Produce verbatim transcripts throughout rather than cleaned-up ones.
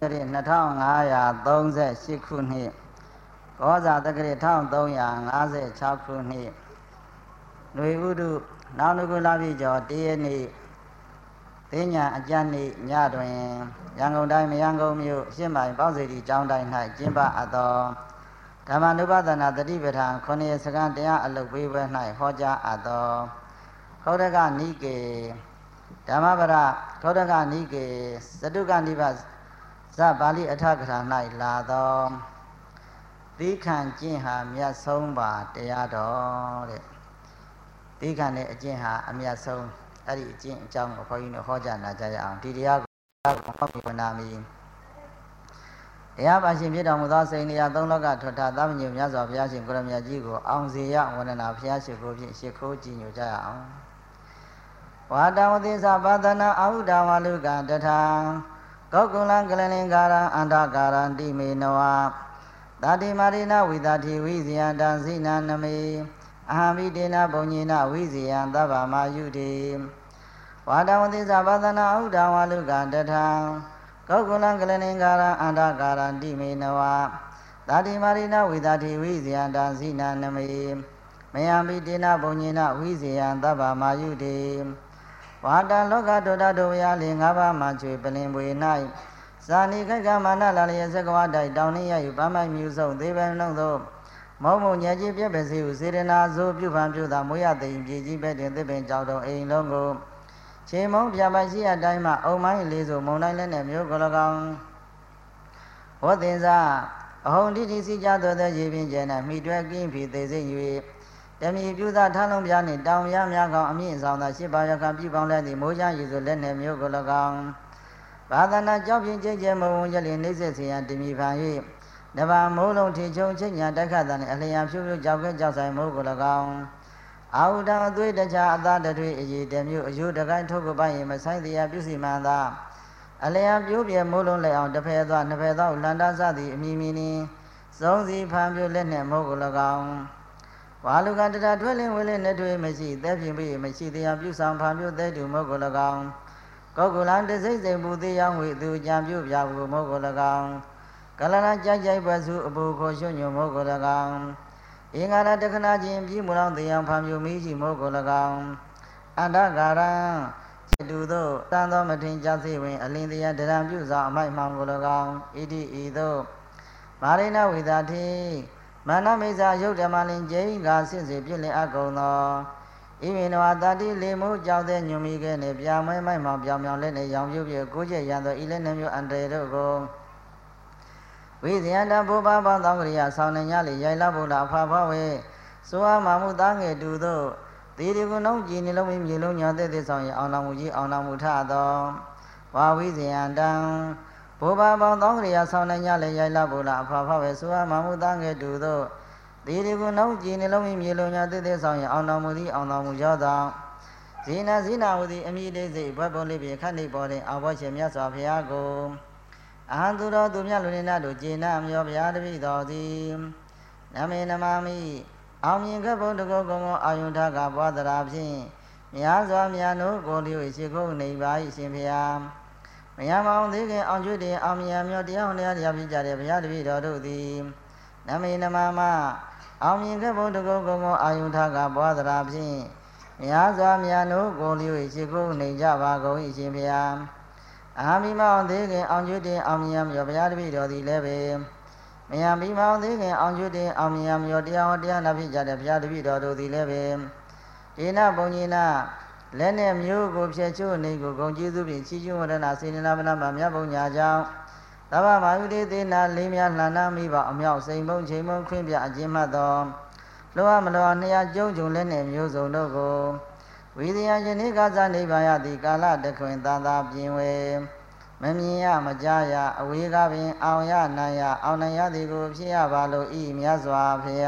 နှစ်ထောင်ငါးရာသုံးဆယ်ရှစ်ခုနှစ်ကောဇာတက္ကရာတစ်ထောင်သုံးရာငါးဆယ်ခြောက်ခုနှစ်ຫນွေဥဒုနောက်နုကုလပြည့်ကျော်တရက်နေ့သိညာအကျဉ်းနေ့ညတွင်ရန်ကုန်တိုင်းမရန်ကုန်မြို့ရှင်းမိုင်ပေါ့စေတီကျောင်းတိုင်း၌ကျင်းပအပ်သောဓမ္မနုပဒနာတတိပဋ္ဌာန်ခုနှစ်စက္ကန့်တရားအလုပ်ပေးပွဲ၌ဟောကြားအပ်သောခောဒကနိကေဓမ္မပဒခောဒကနိကေသတုကနိဗ္ဗဇပါဠိအထကထာ၌လာသောသီခံကျင့်ဟာမြတ်ဆုံးပါတရားတော်တဲ့သီခံတဲ့အကျင့်ဟာအမြတ်ဆုံးအဲ့ဒီအကျင့်အကြောင်းကိုခေါင်းကြီးတို့ဟောကြားနာကြရအောင်ဒီတရားကိုဟောပြနာမီတရားပါရှင်ဖြစ်တော်မူသောစိန်တရားသုံးလောကထွတ်ထားသမညုမြတ်စွာဘုရားရှင်ကိုရမြတ်ကြီးကိုအောင်စေရဝန္ဒနာဘုရားရှိခိုးဖြင့်ရှိခိုးကြည်ညိုကြရအောင်ဝါတဝတိသဘာဒနာအာဟုဒဝါလုကတထာကောကုလံကလလင်္ကာရံအန္တကာရံတိမေနဝသာတိမာရိနဝိသတိဝိဇယံတံဇိနာနမေအဟံမိတေနဘုံညေနဝိဇယံသဗ္ဗမာယုတေဝါတဝတိသဘာဒနာအာဟုဒဝါလုကတထာကောကုလံကလလင်္ကာရံအန္တကာရံတိမေနဝသာတိမာရိနဝိသတိဝိဇယံတံဇိနာနမေမယံမိတေနဘုံညေနဝိဇယံသဗ္ဗမာယုတေဝါတလောကတောတတောဝရလေငါးပါးမှချွေပလင်ပွေ၌ဇာနိခိုက်ကမာနလာလျက်စကဝတိုက်တောင်းနှင်းရယူပန်းမိုက်မြူဆုံးသေးပန်လုံးသောမုံမုံညက်ကြီးပြက်ပစီဟုစေရနာဇိုးပြုဖန်ပြုသာမွေးရသိမ်ပြည်ကြီးပဲ့တင်သစ်ပင်ကြောက်တော်အိမ်လုံးကိုခြေမုံပြပိုင်ရှိအတိုင်းမှအုံမိုင်းလေးဆိုမုံတိုင်းလည်းနဲ့မျိုးကို၎င်းဝတ်သင်္စာအဟုန်တိတိစီကြတော်တဲ့ရေပင်ကျဲ၌မိတွဲကင်းပြီးသေးစိတ်၍တမီပြုသာထလုံးပြားနှင့်တောင်ရများကောင်အမြင့်ဆောင်သာရှစ်ပါးရကပြပေါင်းလဲသည့်မိုးချရည်ဆိုလက်နဲ့မျိုးကို၎င်းဘာသာနာကြောက်ပြင်းကျဲကျဲမုံဝရလင်းနှိမ့်ဆက်စီရန်တမီဖန်၍တဘာမိုးလုံးထီချုံချိညာတက်ခတ်တဲ့အလျံဖြူဖြူကြောက်ကဲကြောက်ဆိုင်မိုးကို၎င်းအာဟုတံအသွေးတခြားအသားတထွေအည်တမျိုးအယုတကိုင်းထုတ်ကိုပိုင်ရင်မဆိုင်တရားပြုစီမှန်သာအလျံပြိုးပြဲမိုးလုံးလက်အောင်တစ်ဖက်သွားနှစ်ဖက်သွားလန္တာစသည်အမီမီနင်းစုံစီဖန်ပြလက်နဲ့မိုးကို၎င်းဝါလူကတရာထွဲလင်းဝဲလင်းနဲ့တွေ့မရှိသက်ပြင်းပြီးမရှိတရားပြုဆောင်ဖန်ပြုသက်တူမို့ကို၎င်းကောကုလံတစိမ့်စိမ်ပူသေးရောင်းဝေသူကြံပြုပြဘူးမို့ကို၎င်းကလနာကြိုက်ကြိုက်ပတ်စုအပူခေါ်ရွှွညွမို့ကို၎င်းအင်္ဂါရတခဏချင်းပြီးမူလောင်တရားဖန်ပြုမိရှိမို့ကို၎င်းအန္တကာရံစေတူသောတန်သောမထင်ကြစေဝင်အလင်းတရားဒရံပြုဆောင်အမိုက်မှောင်ကို၎င်းဣတိဤသို့မာရိနဝိသတိမာနမိစ္ဆာယုတ်ဓမ္မလင်ကျိန်ကဆင့်စေပြည့်လင်အကုန်သောဣမိနဝတတိလေမိုးကြောက်တဲ့ညွန်မိခဲ့နေပြမွဲမိုက်မှောင်ပြောင်ပြောင်လက်နဲ့ရောင်ပြုတ်ပြကိုကျက်ရန်သောဤလက်နှမျိုးအန္တရာယ်တို့ကိုဝိဇယန္တဘုဘာပေါင်းသောကရိယာဆောင်းနေညလေရိုင်လာဘုလားအဖဖဝေဆိုအားမာမှုသားငယ်တူသောတေဒီကုနှုံးကြည်နှလုံးမီမြေလုံးညာတဲ့တဲ့ဆောင်ရအောင်တော်မူကြီးအောင်တော်မူထသောဝါဝိဇယန္တံဘုဘာပေါင်းသောကရိယာဆောင်းနေညလေရိုင်လာဘုလားအဖဖဝေဆိုအားမာမှုသားငယ်တူသောတေဒီကုနှုံးကြည်နှလုံးမီမြေလုံးညာတဲ့တဲ့ဆောင်ရအောင်တော်မူသည်အောင်တော်မူကြောသောဇိနာဇိနာဝတိအမိတိစိတ်ဘွက်ပုံလေးပြေခတ်နေပေါ်တဲ့အဘောရှင်မြတ်စွာဘုရားကိုအဟံသူတော်သူမြတ်လူနေနာတို့ကျေနပ်အမျောဘုရားတပည့်တော်သည်နမေနမမိအောင်မြင်ကဘုံတကောကုံကိုအာယုန်ထကပွားတရာဖြင့်များစွာများနိုးကိုလျွေရှိခိုးနေပါ၏ရှင်ဘုရားမယမောင်သေးခင်အောင်ကျွတ်တင်အောင်မြင်အမျောတရားဟောတရားတရားပြကြတဲ့ဘုရားတပည့်တော်တို့သည်နမေနမမအောင်မြင်ကဘုံတကောကုံကိုအာယုန်ထကပွားတရာဖြင့်များစွာများနိုးကိုလျွေရှိခိုးနေကြပါကုန်၏ရှင်ဘုရားအာမိမောင်သေးခင်အောင်ကျွတ်တင်အောင်မြင်မြောဘုရားတပည့်တော်သည်လည်းပဲမယံမိမောင်သေးခင်အောင်ကျွတ်တင်အောင်မြင်မြောတရားဟောတရားနာဖြစ်ကြတဲ့ဘုရားတပည့်တော်တို့သည်လည်းပဲဒေနဘုံကြီးနာလက်နဲ့မျိုးကိုဖြည့်ချိုးနေကိုဂုံကျေးဇူးဖြင့်ချီးကျူးဝရဏစေနနာမနာမှာမြတ်ဘုံညာကြောင့်သဗ္ဗမာယုတေသေနာလေးများလှန်နာမိပါအမြောက်စိန်ဘုံချိန်ဘုံခွင့်ပြအကျဉ်းမှတ်သောလောကမလောနှစ်ရာကျုံကျုံလက်နဲ့မျိုးစုံတို့ကိုဝိသယယနေ့ကစားနေပါရသည်ကာလတခွင်သာသာပြင်ဝေမမြင်ရမကြားရအဝေးကပင်အောင်ရနိုင်ရအောင်နိုင်ရသည်ကိုဖြစ်ရပါလို့ဤမြတ်စွာဘု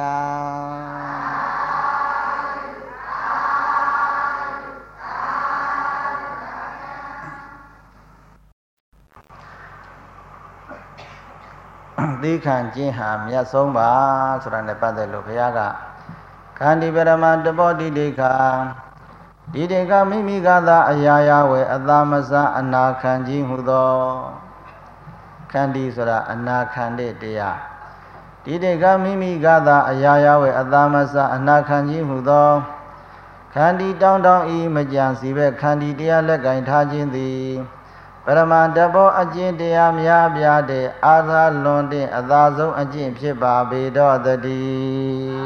ရားသီခံခြင်းဟာမြတ်ဆုံးပါဆိုတာနဲ့ပတ်သက်လို့ဘုရားကခန္တီပရမတပောတိဒိဋ္ဌာဒီတေကမိမိကသာအရာရာဝေအသာမစအနာခံကြီးဟုသောခခန္တီဆိုတာအနာခံတဲ့တရားဒီတေကမိမိကသာအရာရာဝဲအသာမစအနာခံခြင်းဟုသောခန္တီတောင်းတောင်းဤမကြံစီပဲခန္တီတရားလက်ကင်ထားခြင်းသည်ပရမတဘောအကျင့်တရားများပြားတဲ့အာသာလွန်တဲ့အသာဆုံးအကျင့်ဖြစ်ပါပေတော့တည်း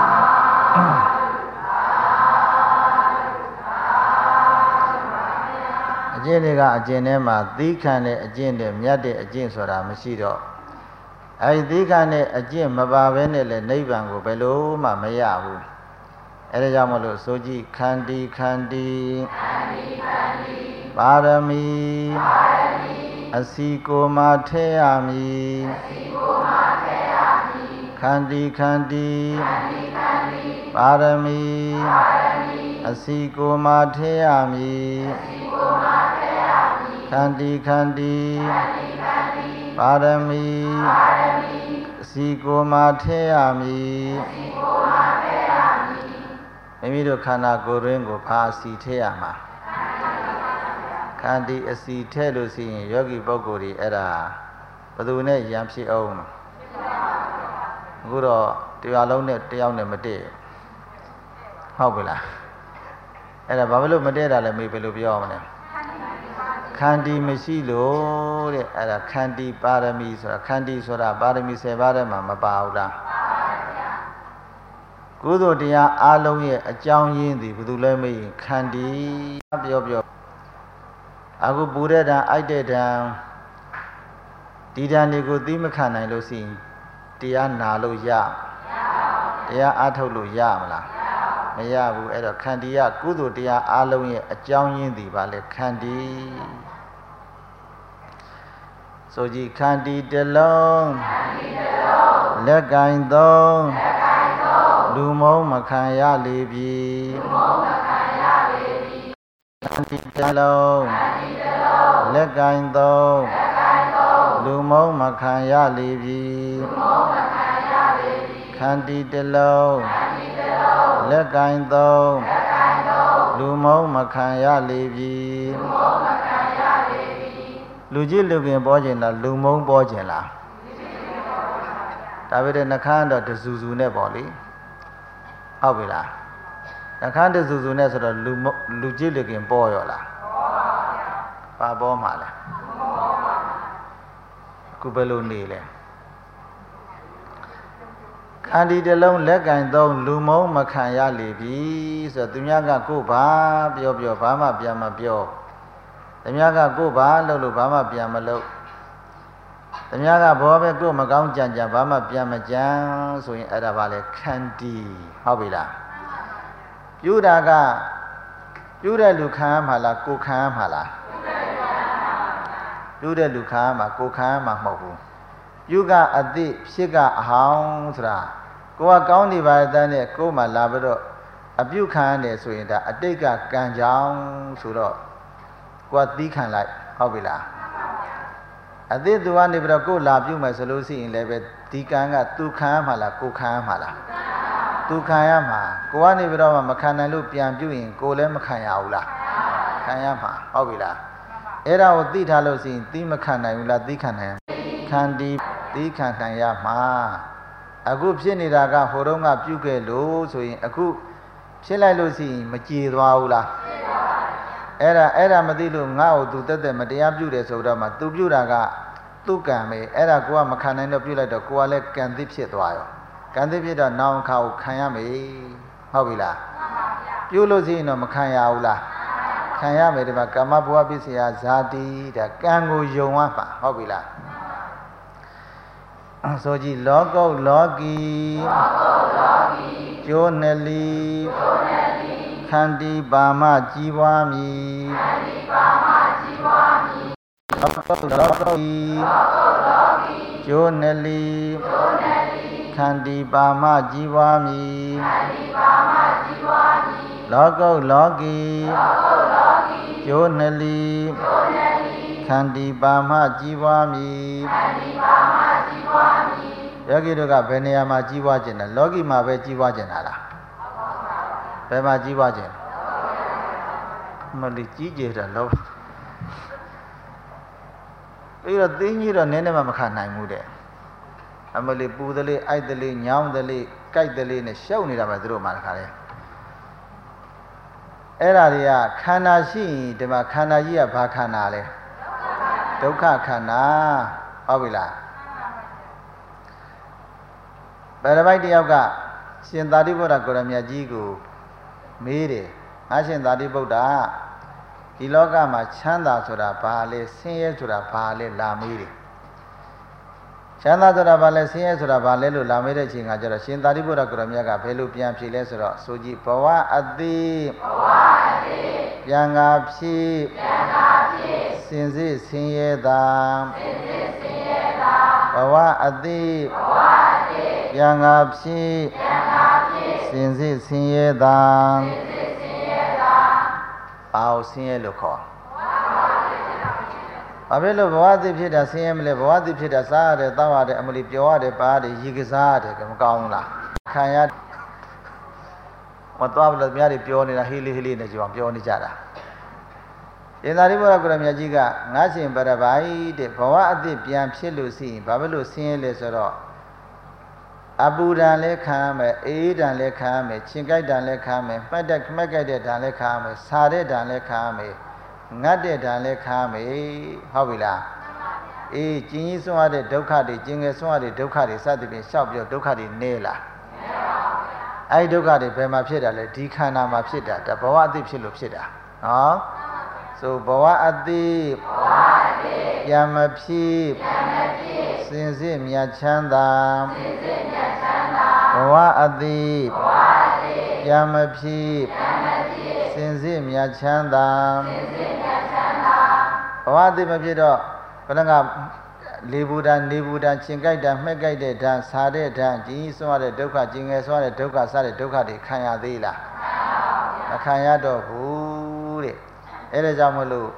အကျင့်တွေကအကျင့်ထဲမှာသီးခံတဲ့အကျင့်တွေမြတ်တဲ့အကျင့်ဆိုတာမရှိတော့အဲဒီသီးခံတဲ့အကျင့်မပါဘဲနဲ့လည်းနိဗ္ဗာန်ကိုဘယ်လိုမှမရဘူးအဲဒါကြောင့်မလို့ဆိုကြည့်ခန္တီခန္တီပါရမီအစီကိုမှထဲရမည်ခန္တီခန္တီပါရမီအစီကိုမှထဲရမည်ခန္တီခန္တီပါရမီအစီကိုမှထဲရမည်မိမိတို့ခန္ဓာကိုယ်ရင်းကိုဘာအစီထဲရမှာခန္တီအစီထဲလို့ရှိရင်ယောဂီပုဂ္ဂိုလ်တွေအဲ့ဒါဘယ်သူနဲ့ရံဖြစ်အောင်အခုတော့တရားလုံးနဲ့တယောက်နဲ့မတည့်ဟုတ်ပြီလားအဲ့ဒါဘာလို့မတည့်တာလဲမေးဘယ်လိုပြောမလဲခန္တီမရှိလို့တဲ့အဲ့ဒါခန္တီပါရမီဆိုတာခန္တီဆိုတာပါရမီဆယ်ပါးထဲမှာမပါဘူးလားကုသိုလ်တရားအလုံးရဲ့အကြောင်းရင်းသည်ဘယ်သူလဲမေးရင်ခန္တီပြောပြောအခုပူတဲ့တံအိုက်တဲ့တံဒီတံတွေကိုသိမခံနိုင်လို့ရှိရင်တရားနာလို့ရတရားအားထုတ်လို့ရမလားမရဘူးအဲ့တော့ခန္တီကကုသိုလ်တရားအလုံးရဲ့အကြောင်းရင်းသည်ပါလေခန္တီဆိုကြည့်ခန္တီတစ်လုံးလက်ကင်သုံးလူမုံမခံရလေပြီခန္တီတစ်လုံးလက်ကင်သုံးလူမုံမခံရလေပြီခန္တီတစ်လုံးလက်ကင်သုံးလူမုံမခံရလေပြီလူကြီးလူခင်ပေါ်ကျင်လားလူမုံပေါ်ကျင်လားဒါပေမဲ့နှခမ်းတော့တဇူဇူနဲ့ပေါ့လေဟုတ်ပြီလားနှခမ်းတဇူဇူနဲ့ဆိုတော့လူလူကြီးလူခင်ပေါ်ရောလားပါပေါ်မှာလဲအခုဘယ်လိုနေလဲခန္တီတစ်လုံးလက်ကင်သုံးလူမုံမခံရလေပြီဆိုတော့သူများကကိုယ်ဘာပြောပြောဘာမှပြန်မပြောသူများကကိုယ်ဘာလုပ်လို့ဘာမှပြန်မလုပ်သူများကဘောပဲကိုယ်မကောင်းကြံကြံဘာမှပြန်မကြံဆိုရင်အဲ့ဒါဘာလဲခန္တီဟုတ်ပြီလားပြုတာကပြုတဲ့လူခံရမှာလားကိုယ်ခံရမှာလားပြုတဲ့လူခံရမှာကိုယ်ခံရမှာမဟုတ်ဘူးပြုကအသည့်ဖြစ်ကအဟောင်းဆိုတာကိုယ်ကကောင်းနေပါတဲ့နဲ့ကိုယ်မှလာပြီးတော့အပြုခံရတယ်ဆိုရင်ဒါအတိတ်ကကံကြောင်းဆိုတော့ကိုယ်ကသီးခံလိုက်ဟုတ်ပြီလားအသည့်သူကနေပြီးတော့ကိုယ်လာပြုမယ်ဆိုလို့ရှိရင်လည်းပဲဒီကံကသူခံရမှာလားကိုယ်ခံရမှာလားသူခံရမှာကိုယ်ကနေပြီးတော့မခံနိုင်လို့ပြန်ပြုရင်ကိုယ်လည်းမခံရဘူးလားခံရမှာဟုတ်ပြီလားအဲ့ဒါကိုသိထားလို့ရှိရင်သီးမခံနိုင်ဘူးလားသီးခံနိုင်ခန္တီသီးခံနိုင်ရမှာအခုဖြစ်နေတာကဟိုတုန်းကပြုခဲ့လို့ဆိုရင်အခုဖြစ်လိုက်လို့ရှိရင်မကြေသွားဘူးလားအဲ့ဒါအဲ့ဒါမသိလို့ငါ့ကိုသူတက်တက်မတရားပြုတယ်ဆိုတော့မှသူပြုတာကသူ့ကံပဲအဲ့ဒါကိုကမခံနိုင်တော့ပြုလိုက်တော့ကိုကလည်းကံသစ်ဖြစ်သွားရောကံသစ်ဖြစ်တော့နောင်ခါကိုခံရမယ်ဟုတ်ပြီလားပြုလို့ရှိရင်တော့မခံရဘူးလားခံရမယ်ဒီမှာကာမဘဝပစ္စယဇာတိဒါကံကိုယုံရမှာဟုတ်ပြီလားဆိုကြည့်လောကုတ်လောကီကျိုးနှလီခန္တီပါမကြီးပွားမည်လောကုတ်လောကီကျိုးနှလီခန္တီပါမကြီးပွားမည်လောကုတ်လောကီကျိုးနှလီခန္တီပါမကြီးပွားမည်ယောဂီတို့ကဘယ်နေရာမှာကြီးပွားခြင်းလဲလောကီမှာပဲကြီးပွားခြင်းလားဘယ်မှာကြီးပွားခြင်းမလီကြီးကြတာလောဘပြီးတော့သိကြီးတော့နည်းနည်းမှမခံနိုင်ဘူးတဲ့အမလေးပူသလေးအိုက်သလေးညောင်းသလေးကြိုက်သလေးနဲ့ရှုပ်နေတာပဲသူတို့မှတခါလေအဲ့ဒါတွေကခန္ဓာရှိရင်ဒီမှာခန္ဓာကြီးကဘာခန္ဓာလဲဒုက္ခခန္ဓာဟုတ်ပြီလားဗရပိုက်တယောက်ကရှင်သာရိပုတ္တကိုရမြတ်ကြီးကိုမေးတယ်ငါရှင်သာရိပုတ္တဒီလောကမှာချမ်းသာဆိုတာဘာလဲဆင်းရဲဆိုတာဘာလဲလာမေးတယ်ချမ်းသာဆိုတာဘာလဲဆင်းရဲဆိုတာဘာလဲလို့လာမေးတဲ့အချိန်ကကျတော့ရှင်သာရိပုတ္တကိုရမြတ်ကဘယ်လိုပြန်ဖြေလဲဆိုတော့ဆိုကြည့်ဘဝအတိဘဝအတိပြန်ငါဖြေပြန်ငါဖြေစင်စစ်ဆင်းရဲတာစင်စစ်ဆင်းရဲတာဘဝအတိဘဝအတိပြန်ငါဖြေပြန်ငါဖြေစင်စစ်ဆင်းရဲတာစင်စစ်ဆင်းရဲတာအော်ဆင်းရဲလို့ခေါ်ဘာဖြစ်လို့ဘဝတိဖြစ်တာဆင်းရဲမလဲဘဝတိဖြစ်တာစားရတယ်တောက်ရတယ်အမလီပြောရတယ်ပါရတယ်ရေကစားရတယ်ကမကောင်းဘူးလားခံရမတော်ဘူးလားများတွေပြောနေတာဟေးလေးဟေးလေးနဲ့ကြောင်ပြောနေကြတာရှင်သာရိပုတ္တကိုရမြတ်ကြီးကငါရှင်ပရပိုက်တဲ့ဘဝအတိပြန်ဖြစ်လို့ရှိရင်ဘာဖြစ်လို့ဆင်းရဲလဲဆိုတော့အပူဓာန်လည်းခံရမယ်အေးဓာန်လည်းခံရမယ်ချင်းကြိုက်ဓာန်လည်းခံရမယ်မှတ်တဲ့မှတ်ကြိုက်တဲ့ဓာန်လည်းခံရမယ်စားတဲ့ဓာန်လည်းခံရမယ်ငတ်တဲ့ဓာန်လည်းခံရမယ်ဟုတ်ပြီလားအေးကျင်ကြီးဆွမ်းရတဲ့ဒုက္ခတွေကျင်ငယ်ဆွမ်းရတဲ့ဒုက္ခတွေစသဖြင့်ရှောက်ပြောဒုက္ခတွေနေလားအဲ့ဒီဒုက္ခတွေဘယ်မှာဖြစ်တာလဲဒီခန္ဓာမှာဖြစ်တာဒါဘဝအတိဖြစ်လို့ဖြစ်တာနော်ဆိုဘဝအတိဘဝအတိပြန်မဖြစ်ပြန်မဖြစ်စင်စစ်မြတ်ချမ်းသာစင်စစ်မြတ်ချမ်းသာဘဝအတိဘဝအတိပြန်မဖြစ်ပြန်မဖြစ်စင်စစ်မြတ်ချမ်းသာစင်စစ်မြတ်ချမ်းသာဘဝအတိမဖြစ်တော့ဘယ်နှကလေဘူးတန်နေဘူးတန်ချင်းကြိုက်တာမှဲ့ကြိုက်တဲ့ဓာတ်စားတဲ့ဓာတ်ကြီးကြီးဆွမ်းရတဲ့ဒုက္ခကျင်ငယ်ဆွမ်းရတဲ့ဒုက္ခစားတဲ့ဒုက္ခတွေခံရသေးလားမခံရတော့ဘူးတဲ့အဲ့ဒါကြောင့်မလို့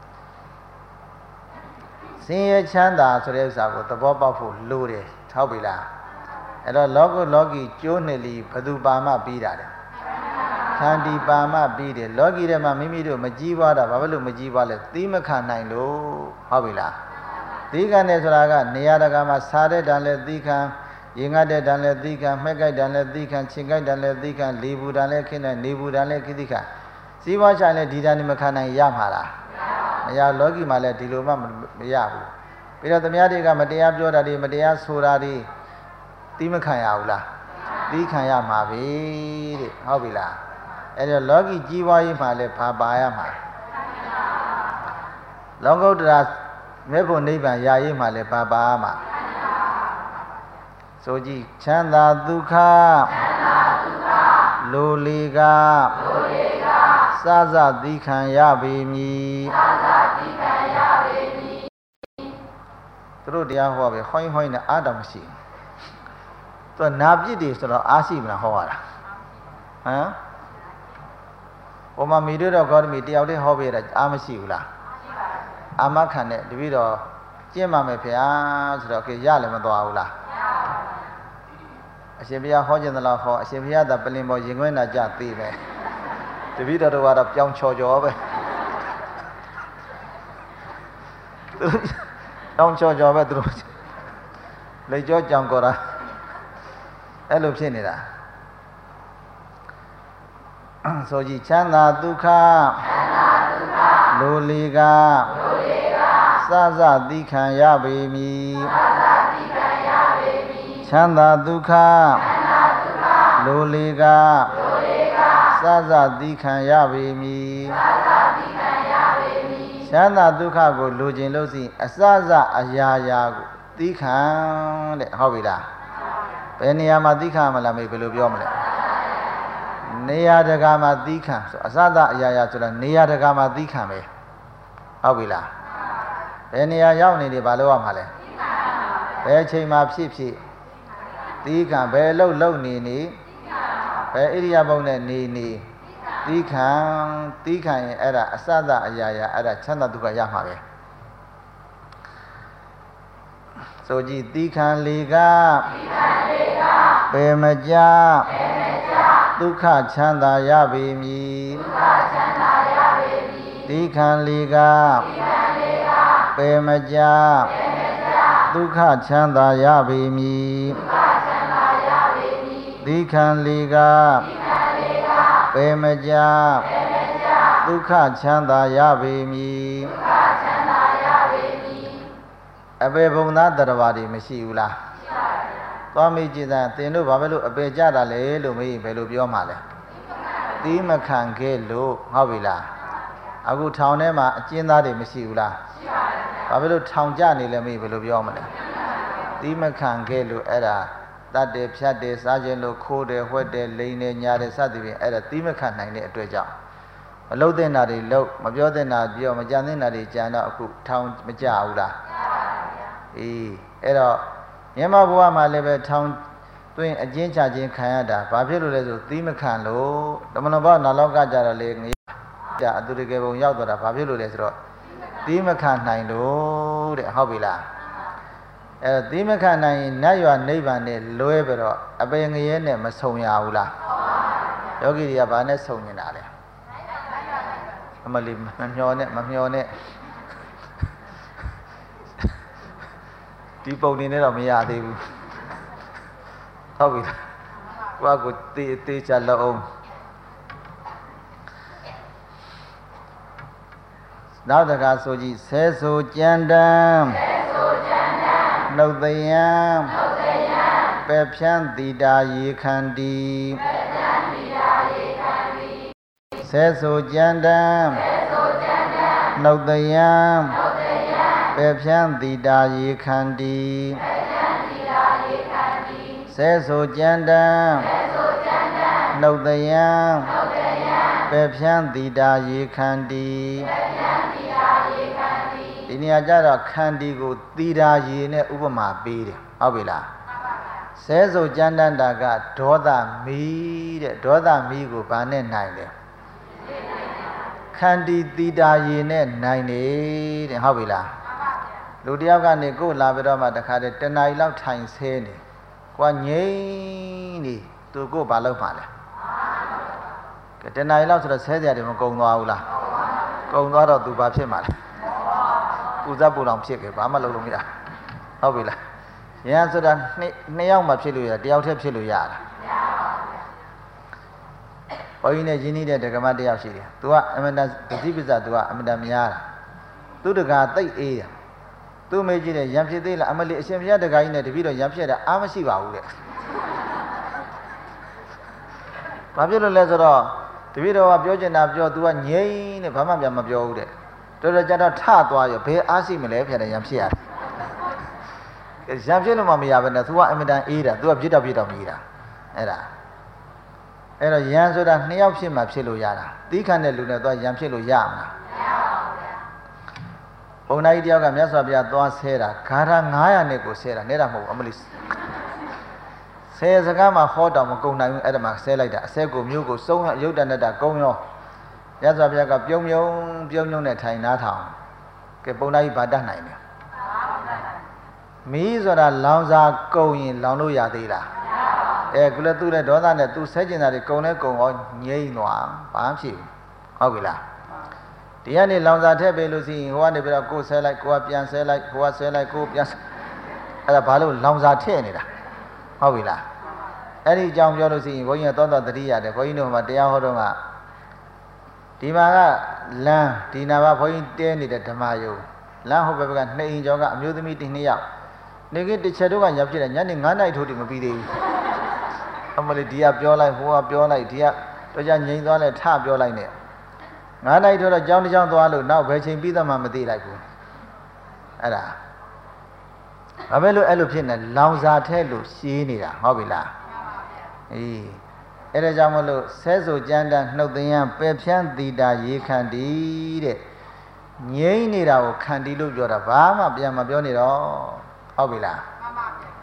ဆင်းရဲချမ်းသာဆိုတဲ့ဥစ္စာကိုသဘောပေါက်ဖို့လိုတယ်ထောက်ပြီလားအဲ့တော့လောကုလောကီကျိုးနှစ်လီဘသူပါမပြီးတာလဲခန္တီပါမပြီးတယ်လောကီထဲမှာမိမိတို့မကြီးပွားတာဘာဖြစ်လို့မကြီးပွားလဲသီးမခံနိုင်လို့ဟုတ်ပြီလားသီးခံတယ်ဆိုတာကနေရာတကာမှာစားတဲ့တန်လဲသီးခံရင်ငတ်တဲ့တန်လဲသီးခံမှဲ့ကြိုက်တန်လဲသီးခံချင်းကြိုက်တန်လဲသီးခံလီဘူးတန်လဲခင်းတဲ့နေဘူးတန်လဲခိတိခံစီးပွားချိုင်လဲဒီတန်နေမခံနိုင်ရမှာလားမရလောကီမှာလဲဒီလိုမှမရဘူးပြီးတော့သမားတွေကမတရားပြောတာတွေမတရားဆိုတာတွေသီးမခံရဘူးလားသီးခံရမှာပဲတဲ့ဟုတ်ပြီလားအဲ့တော့လောကီကြီးပွားရေးမှာလဲဘာပါရမှာလောကုတ္တရာမေဖို့နိဗ္ဗာန်ရာရေးမှာလဲဘာပါရမှာဆိုကြည့်ချမ်းသာဒုက္ခချမ်းသာဒုက္ခလိုလေကလိုလေကစစသီးခံရပေမည်စစသီးခံရပေမည်သူတို့တရားဟောပဲဟိုင်းဟိုင်းနဲ့အားတောင်မရှိသူကနာပြစ်တယ်ဆိုတော့အားရှိမလားဟောရတာဟမ်ဘုမမီတို့တော့ဂေါတမီတယောက်တည်းဟောပေးတာအားမရှိဘူးလားအာမခံနဲ့တပည့်တော်ကျင့်ပါမယ်ဖေဟာဆိုတော့ကေရလည်းမသွားဘူးလားအရှင်ဘုရားဟောခြင်းသလားဟောအရှင်ဘုရားသာပလင်ပေါ်ရင်ခွင်းတာကြသိမယ်တပည့်တော်တို့ကတော့ပြောင်းချော်ချော်ပဲတောင်းချော်ချော်ပဲသူတို့လေကြောကြောင်ကောတာအဲ့လိုဖြစ်နေတာဆိုကြည့်ချမ်းသာဒုက္ခချမ်းသာဒုက္ခလိုလေကလိုလေကစစသီးခံရပေမည်စစသီးခံရပေမည်ချမ်းသာဒုက္ခချမ်းသာဒုက္ခလိုလေကလိုလေကစစသီးခံရပေမည်စစသီးခံရပေမည်ချမ်းသာဒုက္ခကိုလိုချင်လို့ရှိရင်အစစအရာရာကိုသီးခံတဲ့ဟုတ်ပြီလားဘယ်နေရာမှာသီးခံမလားမေဘယ်လိုပြောမလဲနေရာတကာမှာသီးခံဆိုအစစအရာရာဆိုတာနေရာတကာမှာသီးခံပဲဟုတ်ပြီလားဘယ်နေရာရောက်နေတယ်ဘာလို့ရမှာလဲဘယ်အချိန်မှာဖြစ်ဖြစ်သီးခံဘယ်လှုပ်လှုပ်နေနေဘယ်ဣရိယာပုနဲ့နေနေသီးခံသီးခံရင်အဲ့ဒါအစစအရာရာအဲ့ဒါချမ်းသာဒုက္ခရမှာပဲဆိုကြည့်သီးခံလေကသီးခံလေကဘယ်မကြဘယ်မကြဒုက္ခချမ်းသာရပေမည်ဒုက္ခချမ်းသာရပေမည်သီးခံလေကသီးခံလေကဘပေမကြဒုက္ခချမ်းသာရပေမည်သီခံလေကပေမကြဒုက္ခချမ်းသာရပေမည်အပေဘုံသားတရဝါတွေမရှိဘူးလားသွားမေးကြည့်တဲ့သင်တို့ဘာပဲလို့အပေကြတာလဲလို့မေးရင်ဘယ်လိုပြောမှာလဲသီးမခံခဲ့လို့ဟုတ်ပြီလားအခုထောင်ထဲမှာအကျဉ်းသားတွေမရှိဘူးလားဘာပဲလို့ထောင်ကြနေလဲမေးဘယ်လိုပြောမလဲသီးမခံခဲ့လို့အဲ့ဒါတတ်တယ်ဖြတ်တယ်စားခြင်းလို့ခိုးတယ်ဝှက်တယ်လိန်တယ်ညာတယ်စသဖြင့်အဲ့ဒါသီးမခံနိုင်တဲ့အတွက်ကြောင့်မလုပ်တဲ့နာတွေလုပ်မပြောတဲ့နာပြောမကြံတဲ့နာတွေကြံတော့အခုထောင်မကြဘူးလားအေးအဲ့တော့မြန်မာဘဝမှာလည်းပဲထောင်သွင်းအကျဉ်းချခြင်းခံရတာဘာဖြစ်လို့လဲဆိုသီးမခံလို့ဓမ္မနောဘနာလောကကြတော့လေငကြအတူတကယ်ပုံရောက်တော့တာဘာဖြစ်လို့လဲဆိုတော့သီးမခံနိုင်လို့တဲ့ဟုတ်ပြီလားအဲသီးမခံနိုင်ရင်နတ်ရွာနိဗ္ဗာန်နဲ့လွဲပြီးတော့အပေငရဲနဲ့မဆုံရဘူးလားယောဂီတွေကဘာနဲ့ဆုံနေတာလဲအမလီမမျောနဲ့မမျောနဲ့ဒီပုံနေနဲ့တော့မရသေးဘူးဟုတ်ပြီလားကိုကကိုတေးတေးချလောက်အောင်နောက်တကားဆိုကြည့်ဆဲဆိုကြံတမ်းဆဲဆိုကြံတမ်းနှုတ်သယံနှုတ်သယံပဲဖြန်းတိတာရေခန္တီပဲဖြန်းတိတာရေခန္တီဆဲဆိုကြံတမ်းဆဲဆိုကြံတမ်းနှုတ်သယံနှုတ်သယံပဲဖြန်းတိတာရေခန္တီပဲဖြန်းတိတာရေခန္တီဆဲဆိုကြံတမ်းဆဲဆိုကြံတမ်းနှုတ်သယံနှုတ်သယံပဲဖြန်းတိတာရေခန္တီဒီနေရာကျတော့ခန္တီကိုသီတာရေနဲ့ဥပမာပေးတယ်ဟုတ်ပြီလားဆဲဆိုကြမ်းတမ်းတာကဒေါသမီးတဲ့ဒေါသမီးကိုဘာနဲ့နိုင်လဲခန္တီသီတာရေနဲ့နိုင်တယ်တဲ့ဟုတ်ပြီလားလူတယောက်ကနေကိုယ်လာပြီးတော့မှတခါတည်းတဏှာကြီးလောက်ထိုင်ဆဲနေကွာငိမ့်နေသူကိုဘာလုပ်မှာလဲကဲတဏှာကြီးလောက်ဆိုတော့ဆဲစရာတွေမကုန်သွားဘူးလားကုန်သွားတော့သူဘာဖြစ်မှာလဲပူဇပ်ပူလောင်ဖြစ်ခဲ့ဘာမှလုပ်လို့မရဟုတ်ပြီလားရဟန်းဆိုတာနှစ်နှစ်ယောက်မှဖြစ်လို့ရတယောက်တည်းဖြစ်လို့ရတာဘုန်းကြီးနဲ့ရင်းနှီးတဲ့ဒကမတယောက်ရှိတယ်သူကအမတန်ပစ္စည်းပစ္စသူကအမတန်များတာသူတကာတိတ်အေးတယ်သူမေးကြည့်တယ်ရံဖြစ်သေးလားအမလီအရှင်ဘုရားတကာကြီးနဲ့တပည့်တော်ရံဖြစ်တာအားမရှိပါဘူးတဲ့ဘာဖြစ်လို့လဲဆိုတော့တပည့်တော်ကပြောချင်တာပြောသူကငြိမ့်နဲ့ဘာမှပြန်မပြောဘူးတဲ့တော်တော်ကြတော့ထသွားရောဘယ်အားရှိမလဲဖျက်တယ်ရံဖြစ်ရတယ်ရံဖြစ်လို့မှမရဘဲနဲ့သူကအမတန်အေးတာသူကပြစ်တော့ပြစ်တော့မြည်တာအဲ့ဒါအဲ့တော့ရံဆိုတာနှစ်ယောက်ဖြစ်မှဖြစ်လို့ရတာသီးခံတဲ့လူနဲ့သွားရံဖြစ်လို့ရမလားမရပါဘူးဗျာဘုံနာကြီးတယောက်ကမြတ်စွာဘုရားသွားဆဲတာဂါထာန၅ရာနဲ့ကိုဆဲတာနဲ့တာမဟုတ်ဘူးအမလီဆဲစကားမှာဟောတော်မကုန်နိုင်ဘူးအဲ့ဒါမှဆဲလိုက်တာအဆဲကိုမျိုးကိုစုံရုပ်တဏ္ဍတာကုံရောရသော်ဘုရားကပြုံးပြုံးပြုံးပြုံးနဲ့ထိုင်နားထောင်ကဲပုံသားကြီးဗာတတ်နိုင်တယ်မီးဆိုတာလောင်စာကုန်ရင်လောင်လို့ရသေးလားအဲကုလသူနဲ့ဒေါသနဲ့သူဆဲကျင်တာတွေကုန်လဲကုန်အောင်ငြိမ့်သွားဘာမှဖြစ်ဘူးဟုတ်ပြီလားဒီကနေလောင်စာထည့်ပေးလို့ရှိရင်ဟိုကနေပြီးတော့ကိုယ်ဆဲလိုက်ကိုကပြန်ဆဲလိုက်ကိုကဆဲလိုက်ကိုပြန်အဲ့ဒါဘာလို့လောင်စာထည့်နေတာဟုတ်ပြီလားအဲ့ဒီအကြောင်းပြောလို့ရှိရင်ဘုန်းကြီးကသောတော်တတိရတယ်ဘုန်းကြီးတို့မှာတရားဟောတော့ကဒီမှာကလမ်းဒီနာမှာဘုန်းကြီးတဲနေတဲ့ဓမ္မယုံလမ်းဟိုဘက်ကနှစ်အိမ်ကျော်ကအမျိုးသမီးတစ်နှစ်ယောက်နေကတစ်ချက်တော့ကရောက်ဖြစ်တယ်ညနေ9နာရီထိုးတိမပြီးသေးဘူးအမလေးဒီကပြောလိုက်ဟိုကပြောလိုက်ဒီကတော့ကြငြိမ်သွားလဲထပြောလိုက်နဲ့9နာရီထိုးတော့ကြောင်းတစ်ကြောင်းသွားလို့နောက်ဘယ်ချိန်ပြီးသမှမသိလိုက်ဘူးအဲ့ဒါဘာပဲလို့အဲ့လိုဖြစ်နေလောင်စာထဲလို့ရှင်းနေတာဟုတ်ပြီလားအေးအဲ့ဒါကြောင့်မလို့ဆဲဆိုကြမ်းတမ်းနှုတ်သယံပယ်ဖြန်းသီတာရေခန္တီတဲ့ငြိမ့်နေတာကိုခန္တီလို့ပြောတာဘာမှပြန်မပြောနေတော့ဟုတ်ပြီလားမှန်ပါဗျာ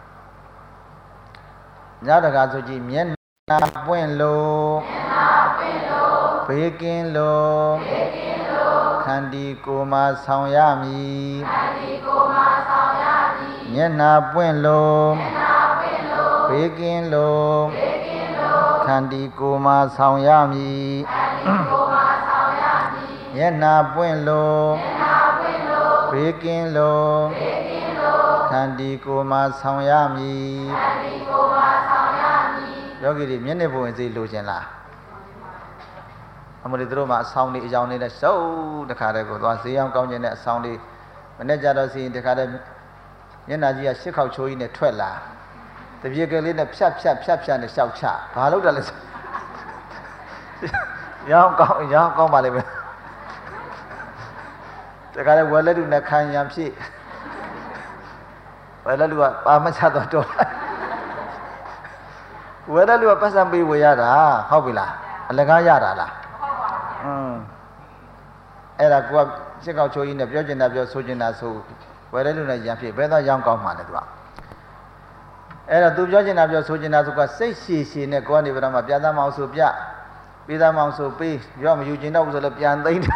ညတကာဆိုကြည့်မျက်နှာပွင့်လို့မျက်နှာပွင့်လို့ဘေးကင်းလို့ဘေးကင်းလို့ခန္တီကိုမှဆောင်ရမည်ခန္တီကိုမှဆောင်ရမည်မျက်နှာပွင့်လို့မျက်နှာပွင့်လို့ဘေးကင်းလို့ဘေးကင်းလို့ခန္တီကိုမှဆောင်ရမည်ခန္တီကိုမှဆောင်ရမည်မျက်နှာပွင့်လို့မျက်နှာပွင့်လို့ဘေဘေးကင်းလို့ခန္တီကိုယ်မှာဆောင်ရမည်ယောဂီတွေမျက်နှာပုံစည်းလိုချင်လားအမလေးတို့မှာအဆောင်တွေအကြောင်းတွေနဲ့စုပ်တခါတည်းကိုသွားဈေးအောင်ကောင်းကျင်တဲ့အဆောင်တွေမနေ့ကြတော့စီရင်တခါတည်းမျက်နှာကြီးကရှစ်ခေါက်ချိုးကြီးနဲ့ထွက်လာတပြေကလေးနဲ့ဖြတ်ဖြတ်ဖြတ်ဖြတ်နဲ့ရှောက်ချဘာလို့တယ်လဲရောင်းကောင်းရောင်းကောင်းပါလိမ့်မယ်တခါတည်းဝယ်လက်လူနဲ့ခံရံဖြစ်ဝယ်လက်လူကပါမချတော့တော့ဝယ်လက်လူကပတ်စံပေးဝယ်ရတာဟုတ်ပြီလားအလကားရတာလားอืมအဲ့ဒါကိုကစစ်ကောက်ချိုးကြီးနဲ့ပြောကျင်တာပြောဆိုကျင်တာဆိုဝယ်လက်လူနဲ့ရံဖြစ်ဘယ်တော့ရောင်းကောင်းမှလဲသူကအဲ့တော့သူပြောကျင်တာပြောဆိုကျင်တာဆိုကစိတ်ရှည်ရှည်နဲ့ကိုကနေပြတော့မှပြသားမအောင်ဆိုပြပေးသားမအောင်ဆိုပေးရောမယူကျင်တော့ဘူးဆိုလည်းပြန်သိမ့်တယ်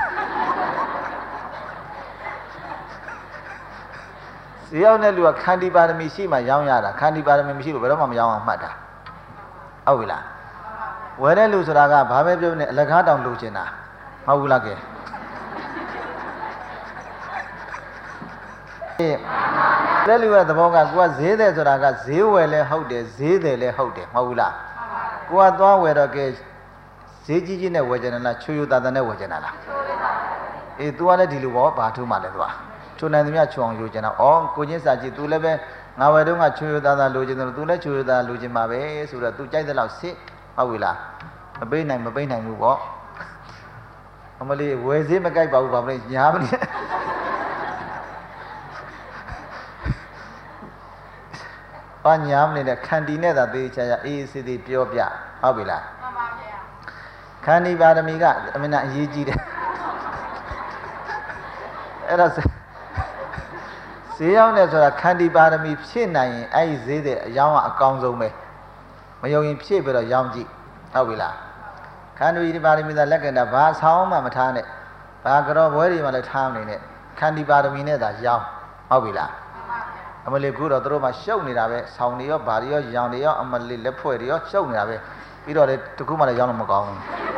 ဇေယောက်နဲ့လူကခန္တီပါရမီရှိမှရောင်းရတာခန္တီပါရမီမရှိလို့ဘယ်တော့မှမရောင်းအောင်မှတ်တာဟုတ်ပြီလားဝယ်တဲ့လူဆိုတာကဘာပဲပြောနေအလကားတောင်လိုချင်တာဟုတ်ဘူးလားကဲတဲ့လူရဲ့သဘောကကိုကဈေးတယ်ဆိုတာကဈေးဝယ်လဲဟုတ်တယ်ဈေးတယ်လဲဟုတ်တယ်မဟုတ်ဘူးလားကိုကသွားဝယ်တော့ကဲဈေးကြီးကြီးနဲ့ဝယ်ကြတယ်လားချွေချွေတာတာနဲ့ဝယ်ကြတာလားအေး तू ကလည်းဒီလိုပေါ့ဘာထူးမှလဲ तू ကချိုနိုင်သမျှချွအောင်ယူကြတာဩကိုချင်းစာကြည့် तू လည်းပဲငါဝယ်တော့ကချွေချွေတာတာလိုချင်တယ် तू လည်းချွေချွေတာလိုချင်ပါပဲဆိုတော့ तू ကြိုက်တဲ့လောက်စစ်ဟုတ်ပြီလားမပေးနိုင်မပေးနိုင်ဘူးပေါ့အမလေးဝယ်ဈေးမကြိုက်ပါဘူးဗာမလေးညာမနေဘာညာမနေတဲ့ခန္တီနဲ့သာသေးချာချာအေးအေးဆေးဆေးပြောပြဟုတ်ပြီလားမှန်ပါဗျာခန္တီပါရမီကအမနာအရေးကြီးတယ်အဲ့ဒါဈေးရောက်နေဆိုတာခန္တီပါရမီဖြည့်နိုင်ရင်အဲ့ဒီဈေးတဲ့အယောင်းကအကောင်းဆုံးပဲမယုံရင်ဖြည့်ပြီးတော့ရောင်းကြည့်ဟုတ်ပြီလားခန္တီပါရမီသာလက်ကတာဘာဆောင်းမှမထားနဲ့ဘာကြောဘွဲတွေမှလည်းထားမနေနဲ့ခန္တီပါရမီနဲ့သာရောင်းဟုတ်ပြီလားအမလေးကူတော့တို့မှရှုပ်နေတာပဲဆောင်းတွေရောဗာတွေရောရောင်တွေရောအမလေးလက်ဖွဲ့တွေရောရှုပ်နေတာပဲပြီးတော့လေတခုမှလည်းရောင်းလို့မကောင်းဘူး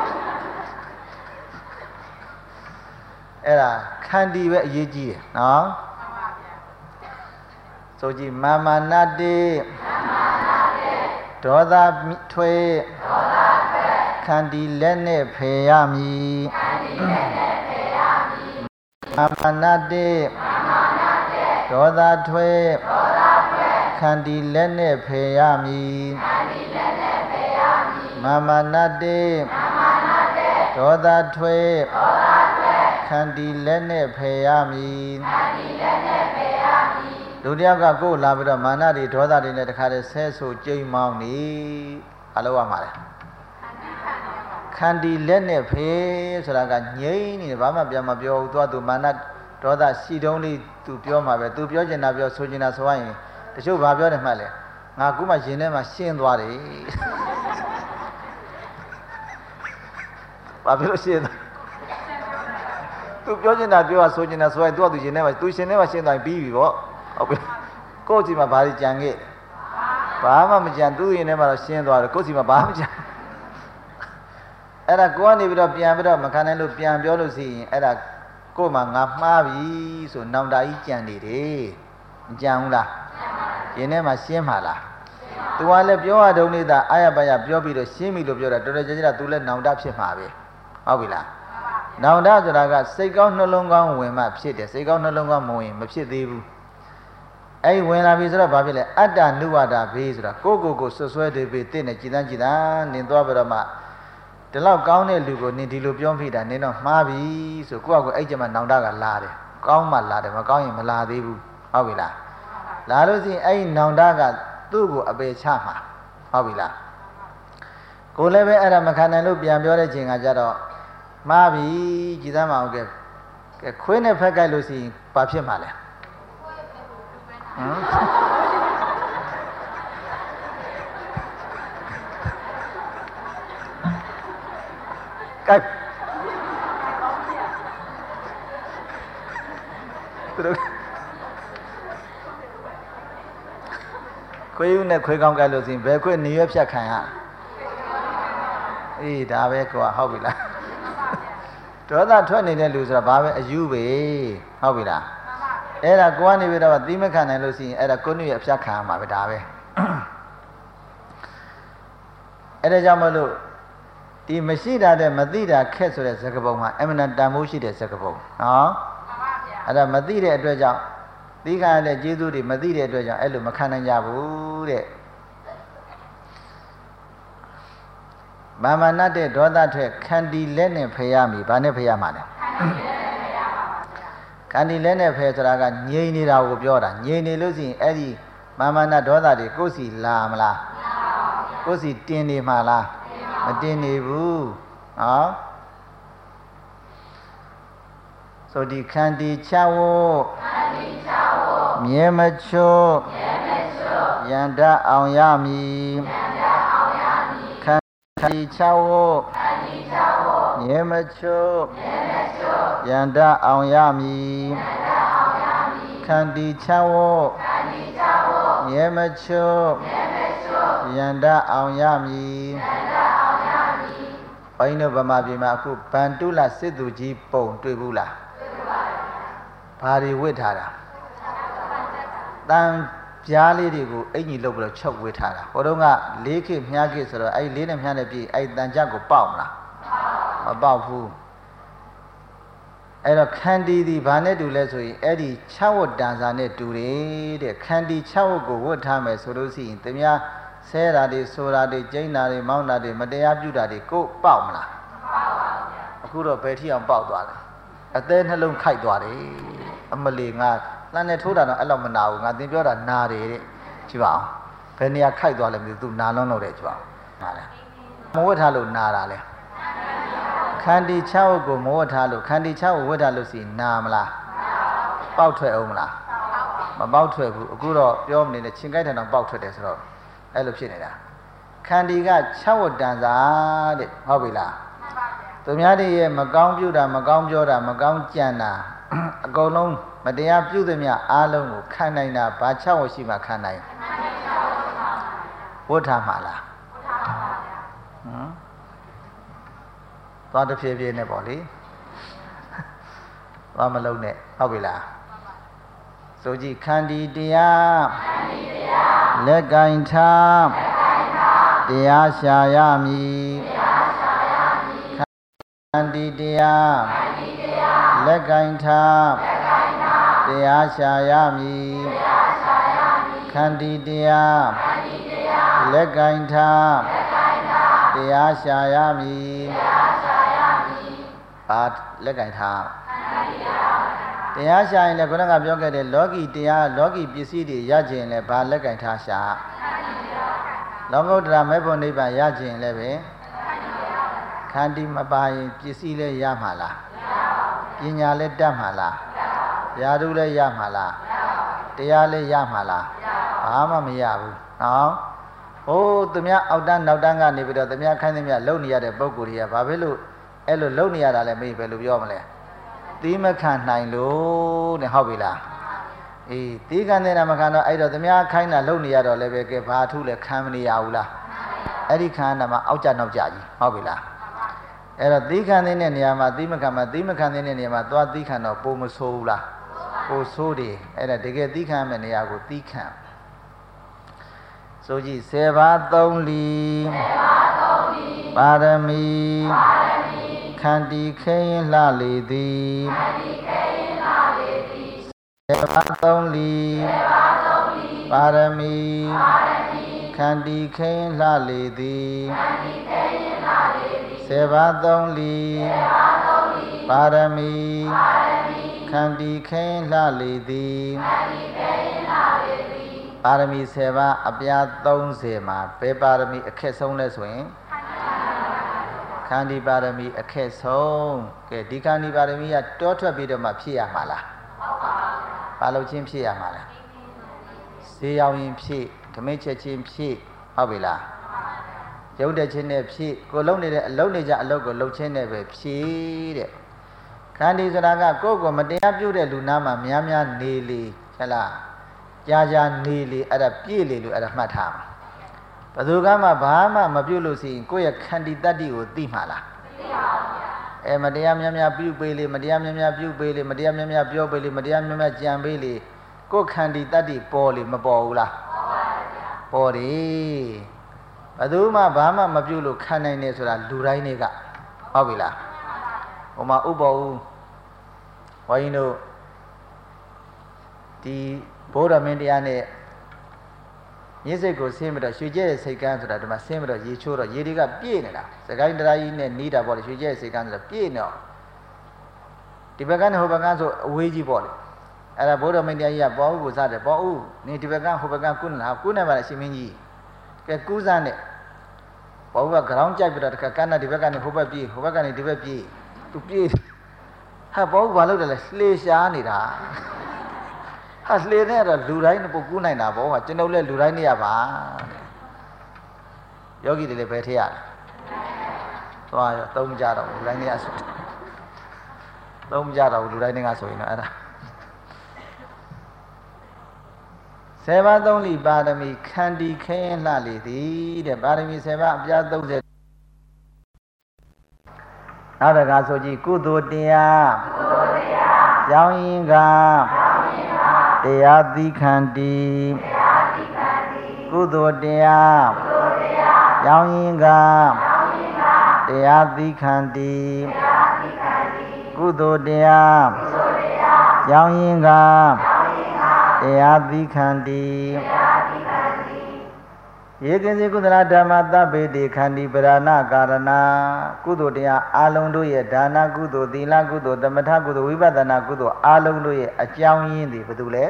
အဲ့ဒါခန္တီပဲအရေးကြီးတယ်နော်ဆိုကြည့်မာမာနတိဒေါသထွေခန္တီလက်နဲ့ဖယ်ရမည်မာမာနတိဒေါသထွေခန္တီလက်နဲ့ဖယ်ရမည်မာမာနတိဒေါသထွေခန္တီလက်နဲ့ဖယ်ရမည်လူတယောက်ကကိုယ်လာပြီးတော့မာနတွေဒေါသတွေနဲ့တခါတည်းဆဲဆိုကြိမ်မောင်းနေအလုပ်ရမှာလေခန္တီလက်နဲ့ဖယ်ဆိုတာကငြိမ့်နေတယ်ဘာမှပြန်မပြောဘူးသူကသူမာနဒေါသရှိတုံးလေးသူပြောမှာပဲသူပြောချင်တာပြောဆိုချင်တာဆိုရင်တချို့ဘာပြောတယ်မှတ်လဲငါကူမှရင်ထဲမှာရှင်းသွားတယ်ဘာဖြစ်လို့ရှင်းသွားသူပြောချင်တာပြောတာဆိုချင်တာဆိုရင်သူကသူရင်ထဲမှာသူရှင်ထဲမှာရှင်းသွားပြီးပြီပေါ့ဟုတ်ပြီကိုယ့်စီမှာဘာတွေကြံခဲ့ဘာမှမကြံသူရင်ထဲမှာတော့ရှင်းသွားတယ်ကိုယ့်စီမှာဘာမှမကြံအဲ့ဒါကိုကနေပြီးတော့ပြန်ပြီးတော့မခံနိုင်လို့ပြန်ပြောလို့ရှိရင်အဲ့ဒါကို့မှာငါမှားပြီဆိုနောင်တကြီးကြံနေတယ်မကြံဘူးလားရင်ထဲမှာရှင်းမှာလားသူကလည်းပြောရတုံးလေးသာအာရပါရပြောပြီးတော့ရှင်းပြီလို့ပြောတာတော်တော်ကြာကြာသူလည်းနောင်တဖြစ်မှာပဲဟုတ်ပြီလားနောင်တဆိုတာကစိတ်ကောင်းနှလုံးကောင်းဝင်မှဖြစ်တယ်စိတ်ကောင်းနှလုံးကောင်းမဝင်မဖြစ်သေးဘူးအဲ့ဝင်လာပြီဆိုတော့ဘာဖြစ်လဲအတ္တနုဝဒဘေးဆိုတာကိုကိုကိုဆွဆွဲတွေပြီးတင့်နေကြည်တန်းကြည်တန်းနင်သွားပြီးတော့မှဒီလောက်ကောင်းတဲ့လူကိုနင်ဒီလိုပြောမိတာနင်တော့မှားပြီဆိုကိုယ့်အကူအဲ့ကျမှနောင်တကလာတယ်ကောင်းမှလာတယ်မကောင်းရင်မလာသေးဘူးဟုတ်ပြီလားလာလို့ရှိရင်အဲ့ဒီနောင်တကသူ့ကိုအပေချမှာဟုတ်ပြီလားကိုလည်းပဲအဲ့ဒါမခံနိုင်လို့ပြန်ပြောတဲ့ချိန်ကကြတော့မှားပြီကြည်သားမအောင်ကဲကဲခွေးနဲ့ဖက်ကြိုက်လို့ရှိရင်ဘာဖြစ်မှာလဲဟမ်ကဲခွေးဦးနဲ့ခွေးကောင်းကြိုက်လို့ရှိရင်ဘယ်ခွေးနေရွက်ဖြတ်ခံရအေးဒါပဲကွာဟုတ်ပြီလားဒေါသထွက်နေတဲ့လူဆိုတာဘာပဲအယူပဲဟုတ်ပြီလားအဲ့ဒါကိုကနေပြီးတော့သီးမခံနိုင်လို့ရှိရင်အဲ့ဒါကိုနုရဲ့အဖြတ်ခံရမှာပဲဒါပဲအဲ့ဒါကြောင့်မလို့ဒီမရှိတာတဲ့မသိတာခက်ဆိုတဲ့စကားပုံမှာအမှန်တန်မိုးရှိတဲ့စကားပုံနော်အဲ့ဒါမသိတဲ့အတွက်ကြောင့်သီးခံရတဲ့ကျေးဇူးတွေမသိတဲ့အတွက်ကြောင့်အဲ့လိုမခံနိုင်ကြဘူးတဲ့မာမနတ်တဲ့ဒေါသထက်ခန္တီလက်နဲ့ဖယ်ရမည်ဘာနဲ့ဖယ်ရမှာလဲခန္တီလက်နဲ့ဖယ်ဆိုတာကငြိမ်နေတာကိုပြောတာငြိမ်နေလို့ရှိရင်အဲ့ဒီမာမနတ်ဒေါသတွေကိုယ်စီလာမလားကိုယ်စီတင်နေမှာလားမတင်နေဘူးနော်ဆိုဒီခန္တီချဝမြဲမချို့ယန္တအောင်ရမည်ခန္တီချဝမြဲမချို့ယန္တအောင်ရမည်ခန္တီချဝမြဲမချို့ယန္တအောင်ရမည်ဘိုင်းတို့ဗမာပြည်မှာအခုဗန္တုလစစ်သူကြီးပုံတွေ့ဘူးလားဘာတွေဝစ်ထားတာတန်ပြားလေးတွေကိုအင်ကြီးလုပ်ပြီးတော့ချုပ်ဝစ်ထားတာဟိုတုန်းကလေးခေမြားခေဆိုတော့အဲ့လေးနဲ့မြားနဲ့ပြည်အဲ့တန်ကြကိုပေါက်မလားမပေါက်ဘူးအဲ့တော့ခန္တီဒီဘာနဲ့တူလဲဆိုရင်အဲ့ဒီ၆ဝတ်တန်စာနဲ့တူတယ်တဲ့ခန္တီ၆ဝတ်ကိုဝတ်ထားမယ်ဆိုလို့ရှိရင်တမများဆဲတာတွေဆိုတာတွေကျိန်းတာတွေမောင်းတာတွေမတရားပြုတာတွေကိုပေါက်မလားပေါက်ပါဘူးဗျာအခုတော့ဘယ်ထိအောင်ပေါက်သွားလဲအသေးနှလုံးခိုက်သွားတယ်အမလီငါလှမ်းနေထိုးတာတော့အဲ့လောက်မနာဘူးငါသင်ပြောတာနာတယ်တဲ့ကြည့်ပါအောင်ဘယ်နေရာခိုက်သွားလဲမသိဘူးသူနာလုံးလို့တဲ့ကြည့်ပါအောင်နားလဲမဝတ်ထားလို့နာတာလဲခန္တီ၆ဝတ်ကိုမဝတ်ထားလို့ခန္တီ၆ဝတ်ဝတ်ထားလို့စီနာမလားပေါက်ထွက်အောင်မလားမပေါက်ထွက်ဘူးအခုတော့ပြောမနေနဲ့ချင်းကြိုက်တယ်တော့ပေါက်ထွက်တယ်ဆိုတော့အဲ့လိုဖြစ်နေတာခန္တီက၆ဝတ်တန်စာတဲ့ဟုတ်ပြီလားသူများတွေရဲ့မကောင်းပြုတာမကောင်းပြောတာမကောင်းကြံတာအကုန်လုံးမတရားပြုသမျှအားလုံးကိုခံနိုင်တာဘာ၆ဝတ်ရှိမှခံနိုင်ဝတ်ထားမှာလားဟမ်သွားတစ်ဖြည်းဖြည်းနဲ့ပေါ့လေသွားမလုံးနဲ့ဟုတ်ပြီလားဆိုကြည့်ခန္တီတရားလက်ကင်ထားတရားရှာရမည်ခန္တီတရားလက်ကင်ထားတရားရှာရမည်ခန္တီတရားလက်ကင်ထားတရားရှာရမည်ဘာလက်ကင်ထားတရားရှာရင်လည်းခုနကပြောခဲ့တဲ့လောကီတရားလောကီပစ္စည်းတွေရခြင်းလည်းဘာလက်ကင်ထားရှာလောကုတ္တရာမေဖို့နိဗ္ဗာန်ရခြင်းလည်းပဲခန္တီမပါရင်ပစ္စည်းလည်းရမှာလားပညာလည်းတတ်မှာလားယာရုလည်းရမှာလားတရားလည်းရမှာလားဘာမှမရဘူးနော်ဟိုးသူများအောက်တန်းနောက်တန်းကနေပြီးတော့သူများခိုင်းသူများလုံနေရတဲ့ပုံကိုယ်တွေကဘာဖြစ်လို့အဲ့လိုလုံနေရတာလဲမေးဘယ်လိုပြောမလဲသီးမခံနိုင်လို့တဲ့ဟုတ်ပြီလားအေးသီးခံနေတာမခံတော့အဲ့တော့သူများခိုင်းတာလုံနေရတော့လည်းပဲကဲဘာထုလဲခံမနေရဘူးလားအဲ့ဒီခံတာမှအောက်ကြနောက်ကြကြီးဟုတ်ပြီလားအဲ့တော့သီးခံတဲ့နေရာမှာသီးမခံမှာသီးမခံတဲ့နေရာမှာသွားသီးခံတော့ပုံမဆိုးဘူးလားပုံဆိုးတယ်အဲ့ဒါတကယ်သီးခံမဲ့နေရာကိုသီးခံဆိုကြည့်၁၀ပါးသုံးလီပါရမီခန္တီခဲရင်လှလေသည်၁၀ပါးသုံးလီပါရမီခန္တီခဲရင်လှလေသည်၁၀ပါးသုံးလီပါရမီခန္တီခဲရင်လှလေသည်ပါရမီ၁၀ပါးအပြား၃၀မှာဘယ်ပါရမီအခက်ဆုံးလဲဆိုရင်ခန္တီပါရမီအခက်ဆုံးကဲဒီခန္တီပါရမီကတောထွက်ပြီးတော့မှဖြည့်ရမှာလားဘာလို့ချင်းဖြည့်ရမှာလဲဈေးရောက်ရင်ဖြည့်ဓမိတ်ချက်ချင်းဖြည့်ဟုတ်ပြီလားရုပ်တဲ့ချင်းနဲ့ဖြည့်ကိုလုံနေတဲ့အလုံးနေကြအလုပ်ကိုလှုပ်ချင်းနဲ့ပဲဖြည့်တဲ့ခန္တီဆိုတာကကိုယ့်ကိုမတရားပြုတဲ့လူနာမှာများများနေလေဟဲ့လားကြာကြာနေလေအဲ့ဒါပြည့်လေလို့အဲ့ဒါမှတ်ထားမှာဘယ်သူကမှဘာမှမပြုတ်လို့ရှိရင်ကိုယ့်ရဲ့ခန္တီတတ္တိကိုသိမှာလားသိပါဘူးဗျာအဲမတရားများများပြုပေးလေမတရားများများပြုပေးလေမတရားများများပြောပေးလေမတရားများများကြံပေးလေကိုယ်ခန္တီတတ္တိပေါ်လေမပေါ်ဘူးလားပေါ်တယ်ဘယ်သူမှဘာမှမပြုလို့ခံနိုင်နေဆိုတာလူတိုင်းတွေကဟုတ်ပြီလားဟိုမှာဥပ္ပောဦးဘုန်းကြီးတို့ဒီဘုရားမင်းတရားနဲ့ရင်းစိတ်ကိုဆင်းပြီးတော့ရွှေကျဲတဲ့စိတ်ကန်းဆိုတာဒီမှာဆင်းပြီးတော့ရေချိုးတော့ရေတွေကပြည့်နေတာစကိုင်းတရားကြီးနဲ့နီးတာပေါ့လေရွှေကျဲတဲ့စိတ်ကန်းဆိုတာပြည့်နေတော့ဒီဘက်ကနေဟိုဘက်ကဆိုအဝေးကြီးပေါ့လေအဲ့ဒါဘုရားမင်းတရားကြီးကပေါ်ဦးကိုစားတယ်ပေါ်ဦးနေဒီဘက်ကဟိုဘက်ကကုနာကုနေပါလေရှင်မင်းကြီးကဲကူးစားနဲ့ပေါ်ဦးက ground ကြိုက်ပြီးတော့တခါကန်းနဲ့ဒီဘက်ကနေဟိုဘက်ပြေးဟိုဘက်ကနေဒီဘက်ပြေးသူပြေးဟာပေါ်ဦးဘာလုပ်တယ်လဲလှေရှားနေတာဟာလှေနဲ့တော့လူတိုင်းပုတ်ကူးနိုင်တာပေါ့ကကျွန်တော်လည်းလူတိုင်းနေရပါယောဂီတွေလည်းပဲထည့်ရတယ်သွားရောသုံးကြတော့လူတိုင်းနေရဆိုသုံးကြတော့လူတိုင်းနေကဆိုရင်တော့အဲ့ဒါဆယ်ပါးသုံးလိပါရမီခန္တီခဲရင်လှလေသည်တဲ့ပါရမီဆယ်ပါးအပြားသုံးဆယ်နောက်တကားဆိုကြည့်ကုသိုလ်တရားကုသိုလ်တရားကြောင်းရင်ကတရားသီခန္တီတရားသီခန္တီကုသိုလ်တရားကုသိုလ်တရားကြောင်းရင်ကကြောင်းရင်ကတရားသီခန္တီတရားသီခန္တီကုသိုလ်တရားကုသိုလ်တရားကြောင်းရင်ကကြောင်းရင်ကတရားသီခန္တီတရားသီခန္တီယေကင်စီကုသလဓမ္မသဗ္ဗေတိခန္တီပရဏကာရဏကုသိုလ်တရားအာလုံးတို့ရဲ့ဒါနကုသိုလ်သီလကုသိုလ်သမထကုသိုလ်ဝိပဿနာကုသိုလ်အာလုံးတို့ရဲ့အကြောင်းရင်းတွေဘာတူလဲ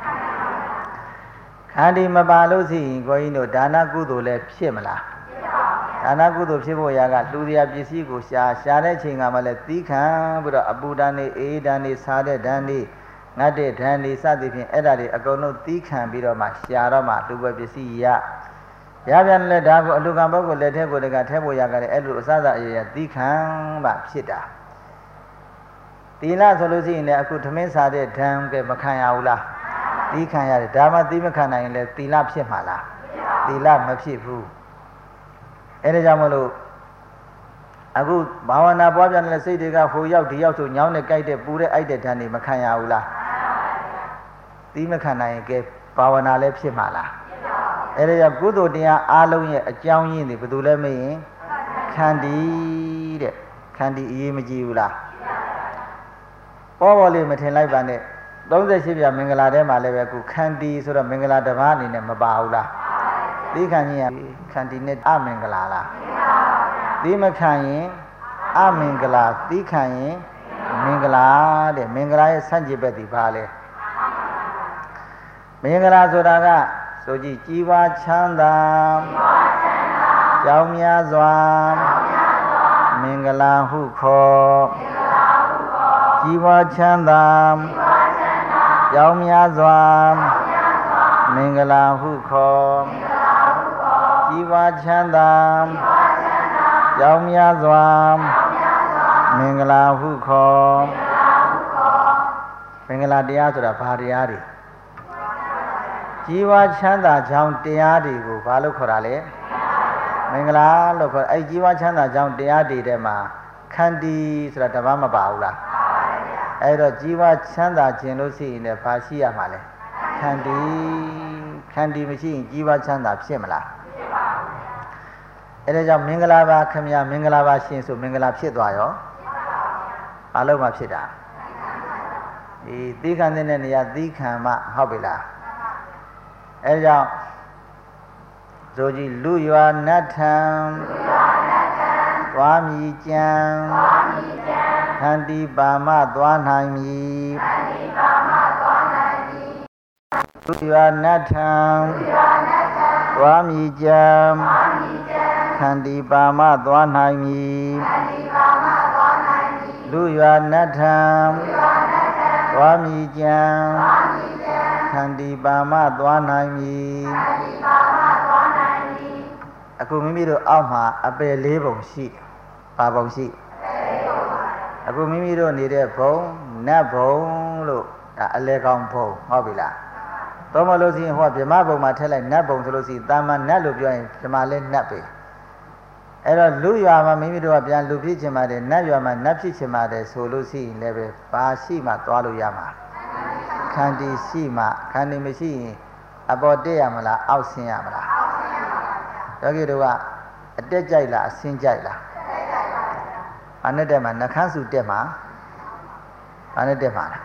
ခန္တီမပါလို့ရှိရင်ကိုကြီးတို့ဒါနကုသိုလ်လည်းဖြစ်မလားဒါနကုသိုလ်ဖြစ်ဖို့ရာကလူတရားပစ္စည်းကိုရှာရှာတဲ့ချိန်ကမှလည်းသီးခံပြီးတော့အပူဓာတ်နေအေးဓာတ်နေစားတဲ့ဓာတ်နေငတ်တဲ့ဓာတ်နေစသည်ဖြင့်အဲ့ဒါတွေအကုန်လုံးသီးခံပြီးတော့မှရှာတော့မှလူပဲပစ္စည်းရရပြန်လဲဒါကိုအလူကံပုဂ္ဂိုလ်လက်ထဲကိုတကထဲဖို့ရကြတယ်အဲ့လိုအစစအရာရာသီးခံမှဖြစ်တာသီလဆိုလို့ရှိရင်လည်းအခုသမင်းစားတဲ့ဓာန်ကမခံရဘူးလားသီးခံရတယ်ဒါမှသီးမခံနိုင်ရင်လည်းသီလဖြစ်မှာလားသီလမဖြစ်ဘူးအဲ့ဒါကြောင့်မလို့အခုဘာဝနာပွားပြန်တဲ့စိတ်တွေကဟိုရောက်ဒီရောက်ဆိုညောင်းနဲ့ကြိုက်တဲ့ပူတဲ့အိုက်တဲ့ဓာန်တွေမခံရဘူးလားသီးမခံနိုင်ရင်ကဲဘာဝနာလည်းဖြစ်မှာလားအဲ့ဒါကြောင့်ကုသိုလ်တရားအားလုံးရဲ့အကြောင်းရင်းတွေဘယ်သူလဲမရင်ခန္တီတဲ့ခန္တီအရေးမကြီးဘူးလားပေါ်ပေါ်လေးမထင်လိုက်ပါနဲ့သုံးဆယ်ရှစ်ပြမင်္ဂလာထဲမှာလည်းပဲအခုခန္တီဆိုတော့မင်္ဂလာတစ်ပါးအနေနဲ့မပါဘူးလားသီးခံရင်ခန္တီနဲ့အမင်္ဂလာလားသီးမခံရင်အမင်္ဂလာသီးခံရင်မင်္ဂလာတဲ့မင်္ဂလာရဲ့ဆန့်ကျင်ဘက်ဒီပါလဲမင်္ဂလာဆိုတာကဆိုကြည့်ကြီးပွားချမ်းသာကြောင်းများစွာမင်္ဂလာဟုခေါ်ကြီးပွားချမ်းသာကြောင်းများစွာမင်္ဂလာဟုခေါ်ကြီးပွားချမ်းသာကြောင်းများစွာမင်္ဂလာဟုခေါ်မင်္ဂလာတရားဆိုတာဘာတရားတွေကြီးပွားချမ်းသာကြောင်းတရားတွေကိုဘာလို့ခေါ်တာလဲမင်္ဂလာလို့ခေါ်အဲ့ကြီးပွားချမ်းသာကြောင်းတရားတွေထဲမှာခန္တီဆိုတာတပတ်မပါဘူးလားအဲ့တော့ကြီးပွားချမ်းသာခြင်းလို့ရှိရင်လည်းဘာရှိရမှာလဲခန္တီခန္တီမရှိရင်ကြီးပွားချမ်းသာဖြစ်မလားဖြစ်ပါဘူးအဲ့ဒါကြောင့်မင်္ဂလာပါခင်ဗျာမင်္ဂလာပါရှင်ဆိုမင်္ဂလာဖြစ်သွားရောဘာလို့မှဖြစ်တာဒီသီးခံတဲ့နေရာသီးခံမှဟုတ်ပြီလားအဲကြောင့်ဇိုကြီးလူရွာနတ်ထံသွားမြည်ကြံခန္တီပါမသွားနိုင်မည်လူရွာနတ်ထံသွားမြည်ကြံခန္တီပါမသွားနိုင်မည်လူရွာနတ်ထံသွားမြည်ကြံခန္တီပါမသွားနိုင်မည်အခုမိမိတို့အောက်မှာအပယ်လေးပုံရှိပါပုံရှိအခုမိမိတို့နေတဲ့ဘုံနတ်ဘုံလို့ဒါအလဲကောင်းဘုံဟုတ်ပြီလားတော့မလို့ရှိရင်ဟိုကဗြဟ္မဘုံမှာထည့်လိုက်နတ်ဘုံဆိုလို့ရှိရင်တာမန်နတ်လို့ပြောရင်ဗြဟ္မလည်းနတ်ပဲအဲ့တော့လူရွာမှာမိမိတို့ကပြန်လူဖြစ်ချင်ပါတယ်နတ်ရွာမှာနတ်ဖြစ်ချင်ပါတယ်ဆိုလို့ရှိရင်လည်းပဲဘာရှိမှသွားလို့ရမှာခန္တီရှိမှခန္တီမရှိရင်အပေါ်တက်ရမလားအောက်ဆင်းရမလားယောဂီတို့ကအတက်ကြိုက်လားအဆင်းကြိုက်လားဘာနဲ့တက်မှာနှခမ်းစုတက်မှာဘာနဲ့တက်မှာလဲ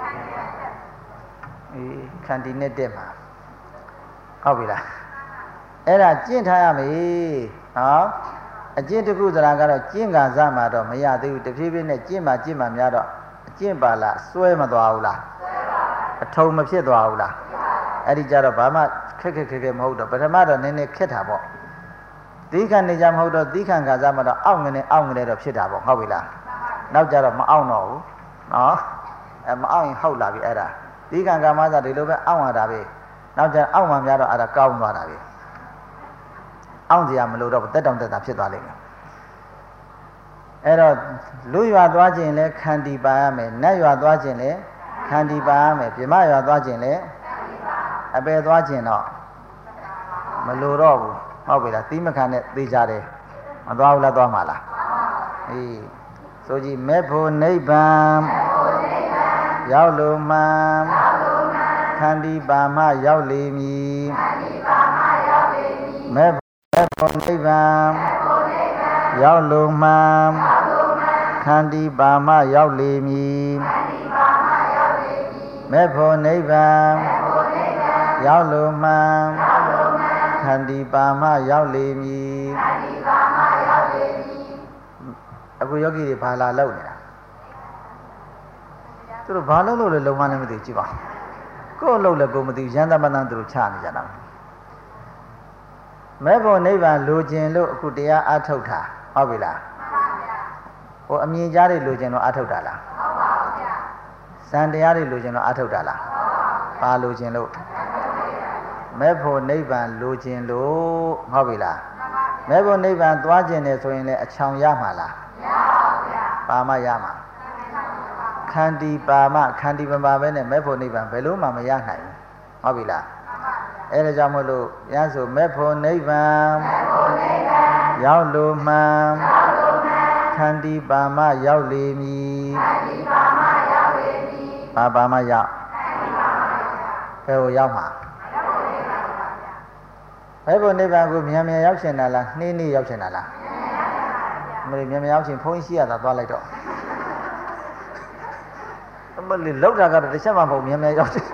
အေးခန္တီနဲ့တက်မှာဟုတ်ပြီလားအဲ့ဒါကျင့်ထားရမယ်နော်အကျင့်တစ်ခုသလားကတော့ကျင့်ကစားမှာတော့မရသေးဘူးတဖြည်းဖြည်းနဲ့ကျင့်မှကျင့်မှများတော့အကျင့်ပါလားစွဲမသွားဘူးလားအထုံမဖြစ်သွားဘူးလားအဲ့ဒီကြတော့ဘာမှခက်ခက်ခက်ခက်မဟုတ်တော့ပထမတော့နည်းနည်းခက်တာပေါ့သီးခံနေကြမဟုတ်တော့သီးခံကစားမှာတော့အောက်ငနေအောက်ငနေတော့ဖြစ်တာပေါ့ဟုတ်ပြီလားနောက်ကြတော့မအောင်တော့ဘူးနော်အဲမအောင်ရင်ဟုတ်လာပြီအဲ့ဒါသီးခံကမှစားဒီလိုပဲအောက်ရတာပဲနောက်ကျအောက်မှများတော့အဲ့ဒါကောင်းသွားတာပဲအောင့်စရာမလိုတော့တက်တောင်တက်တာဖြစ်သွားလိမ့်မယ်အဲ့တော့လူရွာသွားခြင်းလဲခန္တီပါရမယ်နတ်ရွာသွားခြင်းလဲခန္တီပါရမယ်ပြမရွာသွားခြင်းလဲအပယ်သွားခြင်းတော့မလိုတော့ဘူးဟုတ်ပြီလားသီးမခံနဲ့သိကြတယ်မသွားဘူးလားသွားမှာလားအေးဆိုကြည့်မေဖို့နိဗ္ဗာန်ရောက်လို့မှန်ခန္တီပါမရောက်လေမည်မေဖို့နိဗ္ဗာန်ရောက်လို့မှန်ခန္တီပါမရောက်လေမည်မေဖို့နိဗ္ဗာန်ရောက်လို့မှန်ခန္တီပါမရောက်လေမည်အခုယောဂီတွေဘာလာလောက်နေတာသူတို့ဘာလုံးလို့လဲလုံမလည်းမသိကြည့်ပါကိုယ်လုံးလည်းကိုယ်မသိရန်သမဏသူတို့ချနေကြတာမေဖို့နိဗ္ဗာန်လိုချင်လို့အခုတရားအထုတ်တာဟုတ်ပြီလားဟိုအမြင်ကြားတွေလိုချင်တော့အထုတ်တာလားဟုတ်ပါဘူးဗျာဇန်တရားတွေလိုချင်တော့အထုတ်တာလားဘာလိုချင်လို့မေဖို့နိဗ္ဗာန်လိုချင်လို့ဟုတ်ပြီလားမေဖို့နိဗ္ဗာန်သွားခြင်းတယ်ဆိုရင်လည်းအချောင်ရမှာလားမရပါဘူးဗျာပါမရမှာခန္တီပါမခန္တီမပါပဲနဲ့မေဖို့နိဗ္ဗာန်ဘယ်လို့မှမရနိုင်ဘူးဟုတ်ပြီလားအဲ့ဒါကြောင့်မို့လို့ရဆိုမေဖို့နိဗ္ဗာန်ရောက်လို့မှန်ခန္တီပါမရောက်လေမည်ခန္တီပါမရောက်လေမည်ပါပါမရောက်ဘယ်ကိုရောက်မှာဘယ်ဖို့နိဗ္ဗာန်ကိုမြန်မြန်ရောက်ရှင်တာလားနှင်းနှင်းရောက်ရှင်တာလားမင်းမြန်မြန်ရောက်ရှင်ဘုန်းကြီးရှိရတာသွားလိုက်တော့အမလေးလောက်တာကတော့တစ်ချက်မှမဟုတ်မြန်မြန်ရောက်ရှင်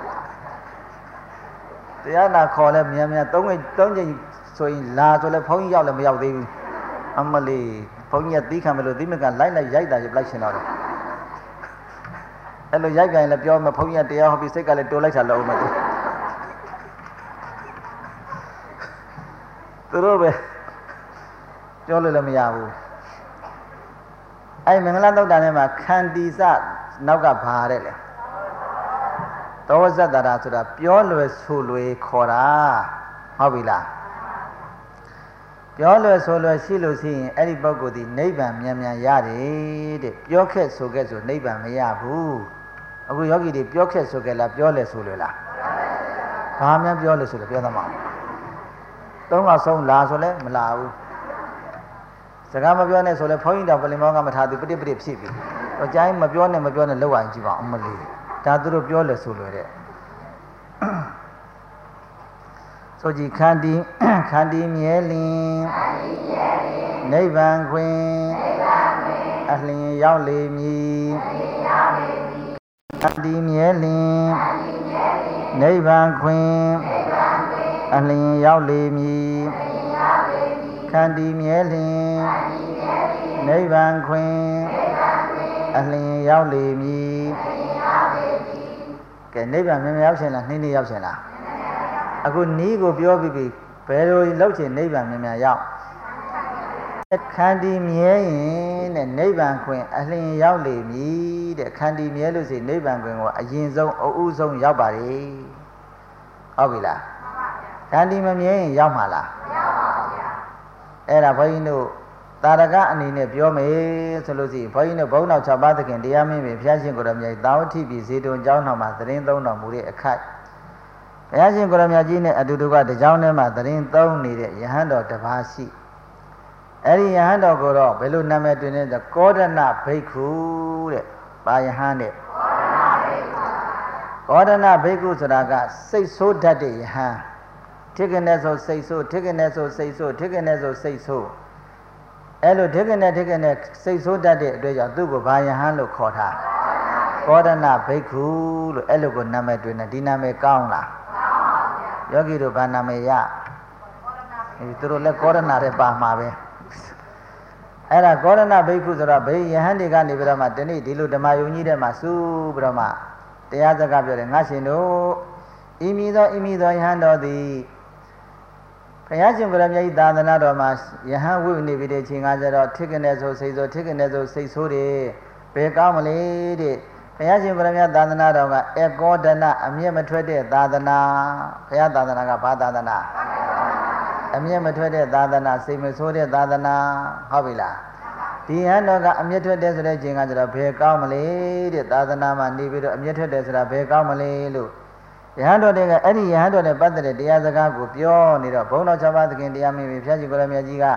တရားနာခေါ်လဲမြန်မြန်သုံးချိန်သုံးချိန်ဆိုရင်လာဆိုလဲဘုန်းကြီးရောက်လည်းမရောက်သေးဘူးအမလေးဘုန်းကြီးကသီးခံမလို့သီးမကလိုက်လိုက်ရိုက်တာလိုက်ရှင်တော့တယ်အဲ့လိုရိုက်ကြရင်လည်းပြောမှဘုန်းကြီးကတရားဟောပြီးစိတ်ကလည်းတိုးလိုက်တာလို့မှသူသူတို့ပဲပြောလို့လည်းမရဘူးအဲ့မင်္ဂလာသုတ်တန်ထဲမှာခန္တီစနောက်ကဘာတဲ့လေသောဇတ္တရာဆိုတာပြောလွယ်ဆိုလွယ်ခေါ်တာဟုတ်ပြီလားပြောလွယ်ဆိုလွယ်ရှိလို့ရှိရင်အဲ့ဒီပုဂ္ဂိုလ်ဒီနိဗ္ဗာန်မြန်မြန်ရတယ်တဲ့ပြောခက်ဆိုခဲ့ဆိုနိဗ္ဗာန်မရဘူးအခုယောဂီတွေပြောခက်ဆိုခဲ့လားပြောလဲဆိုလွယ်လားဘာမှပြောလဲဆိုလဲပြောသမှာသုံးကဆုံးလာဆိုလဲမလာဘူးစကားမပြောနဲ့ဆိုလဲဘုန်းကြီးတော်ပလင်မောကမထားသူပဋိပဋိဖြစ်ပြီတော့ကျိုင်းမပြောနဲ့မပြောနဲ့လောက်အောင်ကြည့်ပါအမလေးဒါသူတို့ပြောလဲဆိုလွယ်တဲ့ဆိုကြည်ခန္တီခန္တီမြဲလင်နိဗ္ဗာန်ခွင်အလျင်ရောက်လေမည်ခန္တီမြဲလင်နိဗ္ဗာန်ခွင်အလျင်ရောက်လေမည်ခန္တီမြဲလင်နိဗ္ဗာန်ခွင်အလျင်ရောက်လေမည်ကဲနိဗ္ဗာန်မြင်ရောက်ရှင်လားနှင်းနှင်းရောက်ရှင်လားအခုနီးကိုပြောပြီးပြီဘယ်လိုလောက်ချင်နိဗ္ဗာန်မြင်မြရောက်ခန္တီမြဲရင်တဲ့နိဗ္ဗာန်ခွင်အလျင်ရောက်လေမည်တဲ့ခန္တီမြဲလို့ဆိုနိဗ္ဗာန်ခွင်ကိုအရင်ဆုံးအဦးဆုံးရောက်ပါလေဟုတ်ပြီလားခန္တီမမြဲရင်ရောက်မှာလားမရောက်ပါဘူးဗျာအဲ့ဒါဘုန်းကြီးတို့တာရကအနေနဲ့ပြောမယ်ဆိုလို့ရှိရင်ဘုန်းကြီးတို့ဘုန်းတော်၆ပါးသခင်တရားမင်းပြီဘုရားရှင်ကိုယ်တော်မြတ်သာဝတိပြည်ဇေတုံကျောင်းတော်မှာသတင်းသုံးတော်မူတဲ့အခိုက်ဘုရားရှင်ကိုယ်တော်မြတ်ကြီးနဲ့အတူတူကတကြောင်းထဲမှာသတင်းသုံးနေတဲ့ယဟန်တော်တစ်ပါးရှိအဲ့ဒီယဟန်တော်ကိုတော့ဘယ်လိုနာမည်တွင်လဲဆိုကောဒနာဘိက္ခုတဲ့ပါယဟန်တဲ့ကောဒနာဘိက္ခုဆိုတာကစိတ်ဆိုးတတ်တဲ့ယဟန်ထိကနေဆိုစိတ်ဆိုးထိကနေဆိုစိတ်ဆိုးထိကနေဆိုစိတ်ဆိုးအဲ့လိုထိကနေထိကနေစိတ်ဆိုးတတ်တဲ့အတွက်ကြောင့်သူ့ကိုဘာယဟန်လို့ခေါ်ထားကောဒနာဘိက္ခုလို့အဲ့လိုကိုနာမည်တွင်တယ်ဒီနာမည်ကောင်းလားယောဂီတို့ဘာနာမည်ရအဲသူတို့လည်းကောဒနာတွေပါမှာပဲအဲ့ဒါကောရဏဘိက္ခုဆိုတော့ဘေးယဟန်တွေကနေပြီးတော့မှဒီနေ့ဒီလိုဓမ္မယုံကြီးတဲ့မှာစူးပြီးတော့မှတရားစကားပြောတယ်ငါရှင်တို့ဤမည်သောဤမည်သောယဟန်တော်သည်ဘုရားရှင်ကိုယ်တော်မြတ်ဤသာသနာတော်မှာယဟန်ဝိနေပြီးတဲ့ချိန်ကကျတော့ထိကနေဆိုစိတ်ဆိုထိကနေဆိုစိတ်ဆိုးတယ်ဘယ်ကောင်းမလဲတဲ့ဘုရားရှင်ကိုယ်တော်မြတ်သာသနာတော်ကအကောဒနာအမျက်မထွက်တဲ့သာသနာဘုရားသာသနာကဘာသာသနာအမျက်မထွက်တဲ့သာသနာစိတ်မဆိုးတဲ့သာသနာဟုတ်ပြီလားဒီဟန်တော်ကအမျက်ထွက်တဲ့ဆိုတဲ့ခြင်းကကျတော့ဘယ်ကောင်းမလဲတဲ့သာသနာမှာနေပြီးတော့အမျက်ထွက်တယ်ဆိုတာဘယ်ကောင်းမလဲလို့ယဟန်တော်တွေကအဲ့ဒီယဟန်တော်နဲ့ပတ်သက်တဲ့တရားစကားကိုပြောနေတော့ဘုန်းတော်၆ပါးသခင်တရားမင်းပြီဖျားရှိကိုရမြတ်ကြီးက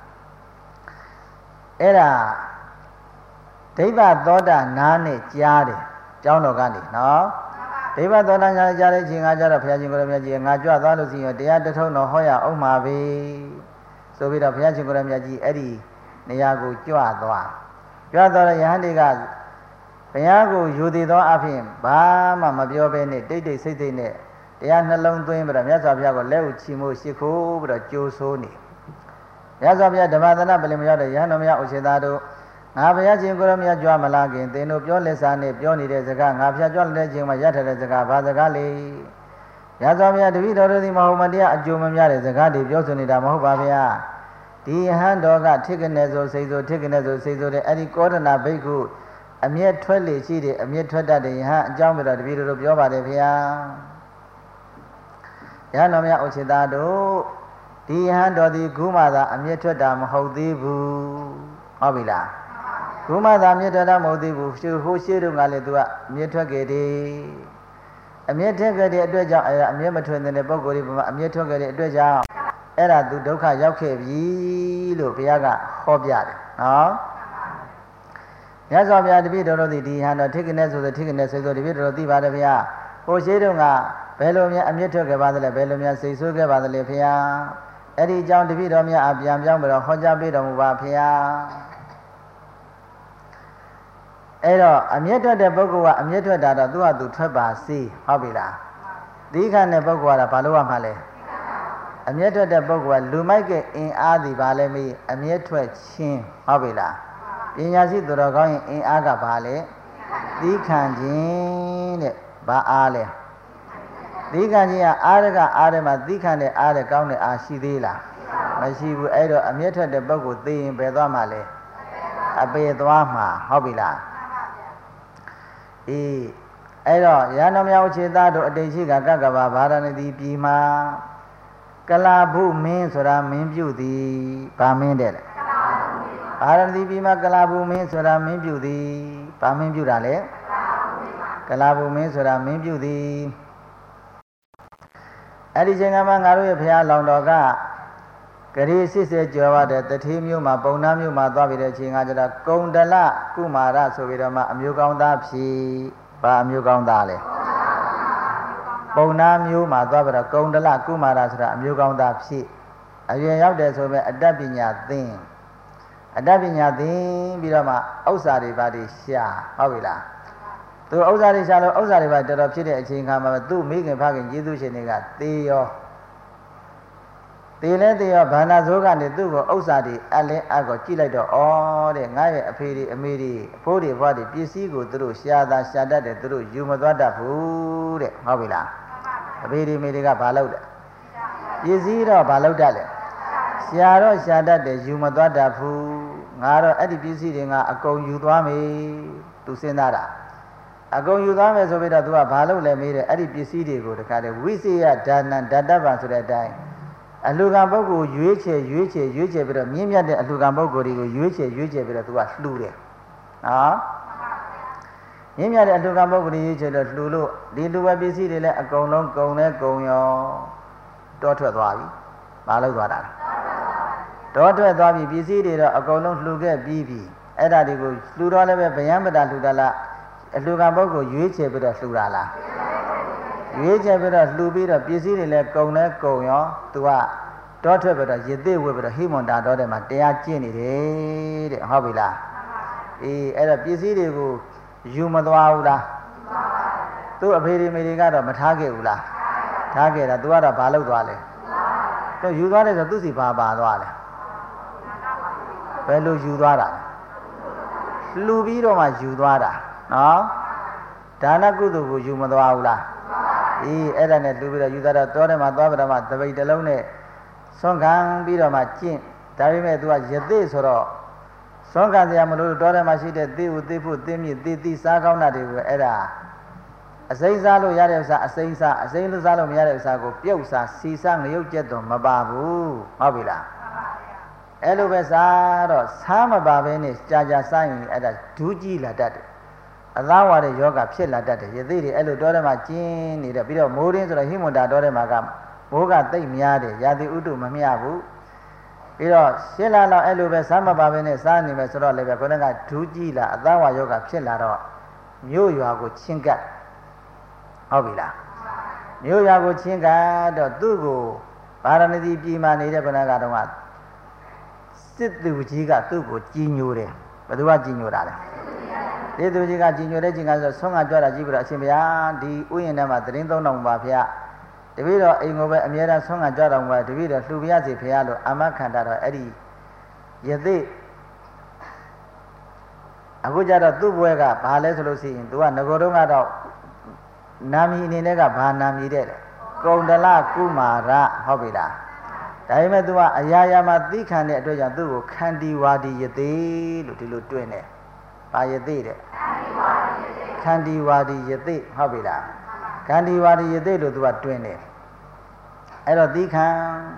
အဲ့ဒါဒိဗ္ဗသောတာနားနဲ့ကြားတယ်ကျောင်းတော်ကနေနော်ဒိဗ္ဗသောတာညာကြားတဲ့ခြင်းကကြတော့ဘုရားရှင်ကိုရမြတ်ကြီးငါကြွသွားလို့ရှိရင်တရားတထုံတော်ဟောရအောင်ပါပဲဆိုပြီးတော့ဘုရားရှင်ကိုရမြတ်ကြီးအဲ့ဒီနေရာကိုကြွသွားကြွသွားတဲ့ယဟန်တွေကဘုရားကိုယူတည်သောအဖြစ်ဘာမှမပြောဘဲနဲ့တိတ်တိတ်ဆိတ်ဆိတ်နဲ့တရားနှလုံးသွင်းပြီးတော့မြတ်စွာဘုရားကိုလက်ဥချီမို့ရှိခိုးပြီးတော့ကြိုးဆိုးနေမြတ်စွာဘုရားဓမ္မသနာပလင်မရောက်တဲ့ယဟန်တော်များဥစ္စေသားတို့ငါဘုရားရှင်ကိုရမြတ်ကြွမလာခင်သင်တို့ပြောလက်စားနဲ့ပြောနေတဲ့စကားငါဘုရားကြွတဲ့ချိန်မှာရထတဲ့စကားဘာစကားလဲမြတ်စွာဘုရားတပည့်တော်တို့သည်မဟုတ်မတရားအကျိုးမများတဲ့စကားတွေပြောဆိုနေတာမဟုတ်ပါဗျာဒီယဟန်တော်ကထိကနေဆိုစိတ်ဆိုထိကနေဆိုစိတ်ဆိုတဲ့အဲ့ဒီကောဒနာဘိက္ခုအမျက်ထွက်လေရှိတယ်အမျက်ထွက်တတ်တဲ့ယဟန်အကြောင်းပြတော့တပည့်တော်တို့ပြောပါတယ်ဗျာယဟန်တော်များဥစ္စေသားတို့ဒီယဟန်တော်ဒီခုမှသာအမျက်ထွက်တာမဟုတ်သေးဘူးဟုတ်ပြီလားခုမှသာအမျက်ထွက်တာမဟုတ်သေးဘူးဟိုရှိတုန်းကလည်းသူကအမျက်ထွက်ခဲ့တယ်အမျက်ထွက်ခဲ့တဲ့အတွက်ကြောင့်အဲ့ဒါအမျက်မထွက်တဲ့ပုဂ္ဂိုလ်တွေကအမျက်ထွက်ခဲ့တဲ့အတွက်ကြောင့်အဲ့ဒါသူဒုက္ခရောက်ခဲ့ပြီလို့ဘုရားကဟောပြတယ်နော်မြတ်စွာဘုရားတပည့်တော်တို့ဒီဟန်တော်ထိကနေဆိုဆိုထိကနေဆိုဆိုတပည့်တော်တို့သိပါတယ်ဗျာဟိုရှိတုန်းကဘယ်လိုများအမျက်ထွက်ခဲ့ပါသလဲဘယ်လိုများစိတ်ဆိုးခဲ့ပါသလဲဗျာအဲ့ဒီအကြောင်းတပည့်တော်များအပြန်ပြောင်းပြီးတော့ဟောကြားပေးတော်မူပါဗျာအဲ့တော့အမျက်ထွက်တဲ့ပုဂ္ဂိုလ်ကအမျက်ထွက်တာတော့သူ့ဟာသူထွက်ပါစေဟုတ်ပြီလားဒီခါနဲ့ပုဂ္ဂိုလ်ကဘာလို့ရမှာလဲအမျက်ထွက်တဲ့ပုဂ္ဂိုလ်ကလူမိုက်ကအင်အားဒီဘာလဲမေးအမျက်ထွက်ခြင်းဟုတ်ပြီလားပညာရှိသူတော်ကောင်းရင်အင်အားကဘာလဲသီးခံခြင်းတဲ့ဘာအားလဲသီးခံခြင်းကအားရကအားရမှာသီးခံတဲ့အားရကောင်းတဲ့အားရှိသေးလားမရှိဘူးအဲ့တော့အမျက်ထွက်တဲ့ပုဂ္ဂိုလ်သိရင်ဘယ်သွားမှာလဲအပေသွားမှာဟုတ်ပြီလားအေးအဲ့တော့ရဟန်းတော်များဥစ္စေသားတို့အတိတ်ရှိကကကဘာဗာရဏသီပြည်မှာကလာဘုမင်းဆိုတာမင်းပြုသည်ဗာမင်းတဲ့လေဗာရဏသီပြည်မှာကလာဘုမင်းဆိုတာမင်းပြုသည်ဗာမင်းပြုတာလေကလာဘုမင်းဆိုတာမင်းပြုသည်အဲ့ဒီချိန်ကမှငါတို့ရဲ့ဘုရားလောင်တော်ကဂရေစစ်စစ်ကြော်ရတဲ့တထေးမျိုးမှာပုံနာမျိုးမှာသွားပြီးတဲ့အချိန်ကကျတော့ကုံတလကုမာရဆိုပြီးတော့မှအမျိုးကောင်းသားဖြစ်ဘာအမျိုးကောင်းသားလဲပုံနာမျိုးမှာသွားပြီးတော့ကုံတလကုမာရဆိုတာအမျိုးကောင်းသားဖြစ်အရွယ်ရောက်တယ်ဆိုပေမဲ့အတ္တပညာသင်အတ္တပညာသင်ပြီးတော့မှဥစ္စာတွေပါတွေရှာဟုတ်ပြီလားသူဥစ္စာတွေရှာလို့ဥစ္စာတွေပါတော်တော်ဖြစ်တဲ့အချိန်ခါမှာသူ့မိခင်ဖခင်ကျေးဇူးရှင်တွေကသေရောတေလဲတေရောဘာနာဇိုးကနေသူ့ကိုဥစ္စာတွေအလဲအကောကြည့်လိုက်တော့ဩတဲ့ငါရဲ့အဖေတွေအမေတွေအဖိုးတွေဘွားတွေပစ္စည်းကိုသူတို့ရှာတာရှာတတ်တယ်သူတို့ယူမသွားတတ်ဘူးတဲ့ဟုတ်ပြီလားအဖေတွေအမေတွေကဘာလုပ်လဲပစ္စည်းတော့ဘာလုပ်တတ်လဲရှာတော့ရှာတတ်တယ်ယူမသွားတတ်ဘူးငါတော့အဲ့ဒီပစ္စည်းတွေငါအကုန်ယူသွားမယ်သူစဉ်းစားတာအကုန်ယူသွားမယ်ဆိုပြီးတော့သူကဘာလုပ်လဲမေးတယ်အဲ့ဒီပစ္စည်းတွေကိုတခါတည်းဝိစေယဒါနံဓာတ္တပံဆိုတဲ့အတိုင်းအလှူခံပုဂ္ဂိုလ်ရွေးချယ်ရွေးချယ်ရွေးချယ်ပြီးတော့မြင့်မြတ်တဲ့အလှူခံပုဂ္ဂိုလ်တွေကိုရွေးချယ်ရွေးချယ်ပြီးတော့သူကလှူတယ်နော်မြင့်မြတ်တဲ့အလှူခံပုဂ္ဂိုလ်တွေရွေးချယ်လို့လှူလို့ဒီလူဝပစ္စည်းတွေလည်းအကုန်လုံးကုန်လဲကုန်ရောတောထွက်သွားပြီမလုပ်သွားတာတော့ထွက်သွားပြီပစ္စည်းတွေတော့အကုန်လုံးလှူခဲ့ပြီးပြီအဲ့ဒါတွေကိုလှူတော့လည်းပဲဗျံပဒလှူတာလားအလှူကပုဂ္ဂိုလ်ရွေးချယ်ပြီးတော့လှူတာလားရွေးချယ်ပြီးတော့လှူပြီးတော့ပစ္စည်းတွေလည်းကုန်လဲကုန်ရောသူကတော့ထွက်ပြီးတော့ရသေးဝဲပြီးတော့ဟိမွန်တာတော့တဲ့မှာတရားကျင့်နေတယ်တဲ့ဟုတ်ပြီလားအေးအဲ့တော့ပစ္စည်းတွေကိုယူမသွားဘူးလားသူ့အဖေဒီမေတွေကတော့မထားခဲ့ဘူးလားထားခဲ့တာ तू ကတော့ဘာလုပ်သွားလဲသူယူသွားတယ်ဆိုသူစီဘာပါသွားလဲဘယ်လိုယူသွားတာလဲလှူပြီးတော့မှယူသွားတာနော်ဒါနကုသိုလ်ကိုယူမသွားဘူးလားအေးအဲ့ဒါနဲ့လှူပြီးတော့ယူသွားတော့တောထဲမှာသွားပြီးတော့မှတပိတ်တစ်လုံးနဲ့ဆွမ်းခံပြီးတော့မှကျင့်ဒါပေမဲ့ तू ကရသေးဆိုတော့ဆွမ်းခံစရာမလိုတောထဲမှာရှိတဲ့သေဥသေဖို့သေမြင့်သေတိစားကောင်းတာတွေကိုအဲ့ဒါအစိမ့်စားလို့ရတဲ့ဥစ္စာအစိမ့်စားအစိမ့်လို့စားလို့မရတဲ့ဥစ္စာကိုပြုတ်စားစီစားငရုတ်ကျက်တော့မပါဘူးဟုတ်ပြီလားအဲ့လိုပဲစားတော့စားမပါဘဲနဲ့ကြာကြာစားရင်အဲ့ဒါဒူးကြီးလာတတ်တယ်အသားဝါတဲ့ယောဂဖြစ်လာတတ်တယ်ရသေးတွေအဲ့လိုတောထဲမှာကျင်းနေတယ်ပြီးတော့မိုးရင်းဆိုတော့ဟိမွန်တာတောထဲမှာကမိုးကတိတ်များတယ်ရာသီဥတုမမျှဘူးပြီးတော့ရှင်းလာတော့အဲ့လိုပဲစားမပါဘဲနဲ့စားနေမယ်ဆိုတော့လည်းပဲခေါင်းကဒူးကြီးလာအသားဝါယောဂဖြစ်လာတော့မြို့ရွာကိုချင်းကပ်ဟုတ်ပြီလားမြို့ရွာကိုချင်းကတော့သူ့ကိုဗာရဏသီပြည်မှာနေတဲ့ဘုရားကတော့စစ်သူကြီးကသူ့ကိုကြီးညိုတယ်ဘယ်သူကကြီးညိုတာလဲစစ်သူကြီးကကြီးညိုတဲ့ချိန်ကဆိုဆုံးကကြွတာကြည့်ပြီးတော့အရှင်ဘုရားဒီဥယျာဉ်ထဲမှာသတင်းသုံးတော်ပါဗျာတပည့်တော်အိမ်ကိုပဲအမြဲတမ်းဆုံးကကြွတော်ပါတပည့်တော်လှူပြရစီဘုရားလို့အာမခံတာတော့အဲ့ဒီယသိအခုကြတော့သူ့ဘွဲကဘာလဲဆိုလို့ရှိရင် तू ကငကိုတုံးကတော့နာမည်အနေနဲ့ကဘာနာမည်တဲ့လဲကုံတလကုမာရဟုတ်ပြီလားဒါပေမဲ့ तू ကအရာရာမှာသိခံတဲ့အတွက်ကြောင့်သူ့ကိုခန္တီဝါဒီယသိလို့ဒီလိုတွင်တယ်ဘာယသိတဲ့ခန္တီဝါဒီယသိဟုတ်ပြီလားခန္တီဝါဒီယသိလို့ तू ကတွင်တယ်အဲ့တော့သိခံ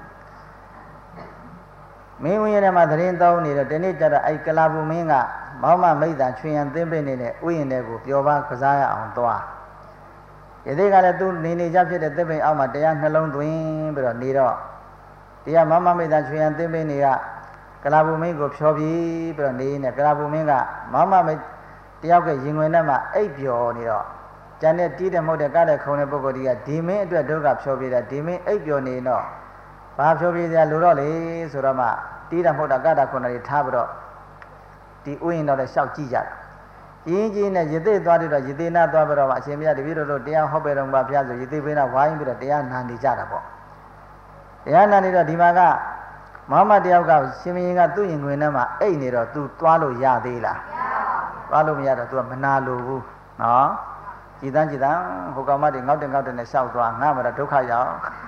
မင်းဝင်းရမှာသတင်းတောင်းနေတော့ဒီနေ့ကျတော့အဲ့ကလာဘူးမင်းကမောင်မမိတ်တာချွေရန်သင်းပိနေတဲ့ဥယျာဉ်တွေကိုပျော်ပါကစားရအောင်သွားယသိကလည်းသူနေနေကြဖြစ်တဲ့သစ်ပင်အောက်မှာတရားနှလုံးသွင်းပြီးတော့နေတော့တရားမမမိတ်တာချွေရန်သင်းပိနေကကလာဘူးမင်းကိုဖြောပြပြီးတော့နေနေကလာဘူးမင်းကမမမိတ်တယောက်ကရင်ဝင်ထဲမှာအိပ်ပျော်နေတော့ကျန်တဲ့တီးတဲ့မဟုတ်တဲ့ကားတဲ့ခုံတဲ့ပုဂ္ဂိုလ်ကြီးကဒီမင်းအတွက်ဒုက္ခဖြောပြတာဒီမင်းအိပ်ပျော်နေတော့ဘာဖြောပြစရာလိုတော့လေဆိုတော့မှတီးတာမဟုတ်တာကားတာခုံတွေထားပြီးတော့ဒီဥယျာဉ်တော်လည်းရှောက်ကြည့်ကြတာရင်းကြီးနဲ့ရသေးသွားတယ်တော့ရသေးနာသွားပြီးတော့မှအရှင်ဘုရားတပည့်တော်တို့တရားဟောပေးတော်မှာဘုရားဆိုရသေးပေးနာဝိုင်းပြီးတော့တရားနာနေကြတာပေါ့တရားနာနေတော့ဒီမှာကမမတယောက်ကရှင်မင်းကသူ့ရင်ခွင်ထဲမှာအိတ်နေတော့ तू သွားလို့ရသေးလားမရပါဘူးသွားလို့မရတော့ तू ကမနာလိုဘူးနော်ကြည်တန်းကြည်တန်းဟိုကောင်မတွေငေါက်တင်ငေါက်တင်နဲ့ရှောက်သွားငါမှတော့ဒုက္ခရောက်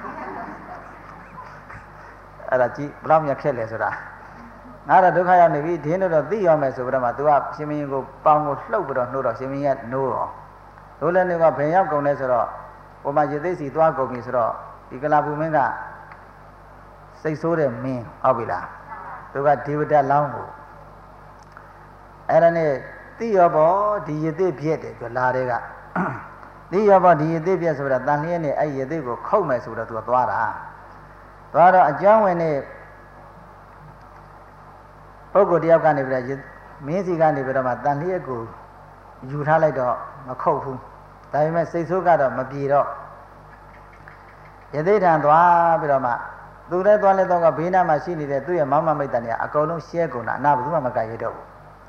အဲ့ဒါကြည်ဘယ်လောက်မြတ်ခက်လဲဆိုတာငါတော့ဒုက္ခရောက်နေပြီဒင်းတော့သိရမယ်ဆိုပြီးတော့မှ तू ကရှင်မင်းကိုပေါင်ကိုလှုပ်ပြီးတော့နှိုးတော့ရှင်မင်းကနိုးတော့နိုးလည်းနေကဘယ်ရောက်ကုန်လဲဆိုတော့ဟိုမှာရေသိစီသွားကုန်ပြီဆိုတော့ဒီကလာဘူးမင်းကစိတ်ဆိုးတဲ့မင်းဟုတ်ပြီလား သူကဒေဝတာလောင်းကိုအဲ့ဒါနဲ့သိရပေါ့ဒီရေသိပြည့်တယ်သူလာတဲ့ကသိရပေါ့ဒီရေသိပြည့်ဆိုတာတန်လျက်နဲ့အဲ့ရေသိကိုခုတ်မယ်ဆိုတော့ तू သွားတာသွားတော့အကြောင်းဝင်နဲ့ပုဂ္ဂိုလ်တယောက်ကနေပြီးတော့မင်းစီကနေပြီးတော့မှတန်လျက်ကိုယူထားလိုက်တော့မခုတ်ဘူးဒါပေမဲ့စိတ်ဆိုးကတော့မပြေတော့ရသေးတံသွားပြီးတော့မှသူလည်းသွားလဲတော့ကဘေးနားမှာရှိနေတဲ့သူ့ရဲ့မောင်မမိတ်တန်တွေအကုန်လုံးရှဲကုန်တာအနာဘယ်သူမှမကြိုက်ရတော့ဘူး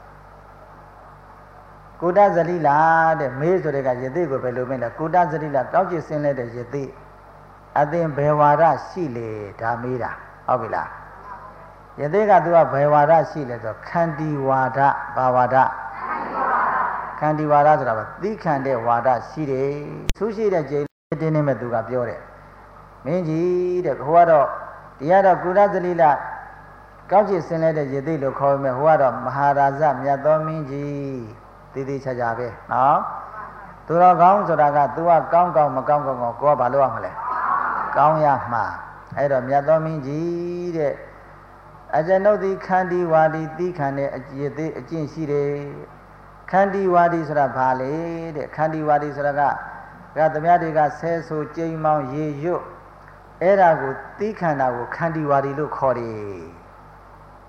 ကုတဇလိလာတဲ့မေးဆိုတဲ့ကရသေးကိုပဲလို့မင်းလဲကုတဇလိလာကောက်ကျစ်ဆင်းလဲတဲ့ရသေးအသင်ဘယ်ဝါဒရှိလေဒါမေးတာဟုတ်ပြီလားယသိကသူကဘယ်ဝါဒရှိလဲဆိုခန္တီဝါဒဘာဝါဒခန္တီဝါဒဆိုတာကသီးခံတဲ့ဝါဒရှိတယ်သူရှိတဲ့ကြိမ်တင်းနေမဲ့သူကပြောတယ်မင်းကြီးတဲ့ဟိုကတော့တရားတော့ကုရသလိလကောက်ချစ်ဆင်းလဲတဲ့ယသိလို့ခေါ်မယ်ဟိုကတော့မဟာရာဇမြတ်သောမင်းကြီးတည်တည်ချာချာပဲနော်သူတော်ကောင်းဆိုတာက तू ကကောင်းကောင်းမကောင်းကောင်းကိုကဘာလို့ရမလဲကောင်းရမှာအဲ့တော့မြတ်သောမင်းကြီးတဲ့အကျွန်ုပ်ဒီခန္တီဝါဒီတိခံတဲ့အကျင့်သေးအကျင့်ရှိတယ်ခန္တီဝါဒီဆိုတာဘာလဲတဲ့ခန္တီဝါဒီဆိုတာကကသမ ्या တွေကဆဲဆိုကြိမ်မောင်းရေရွတ်အဲ့ဒါကိုတိခံတာကိုခန္တီဝါဒီလို့ခေါ်တယ်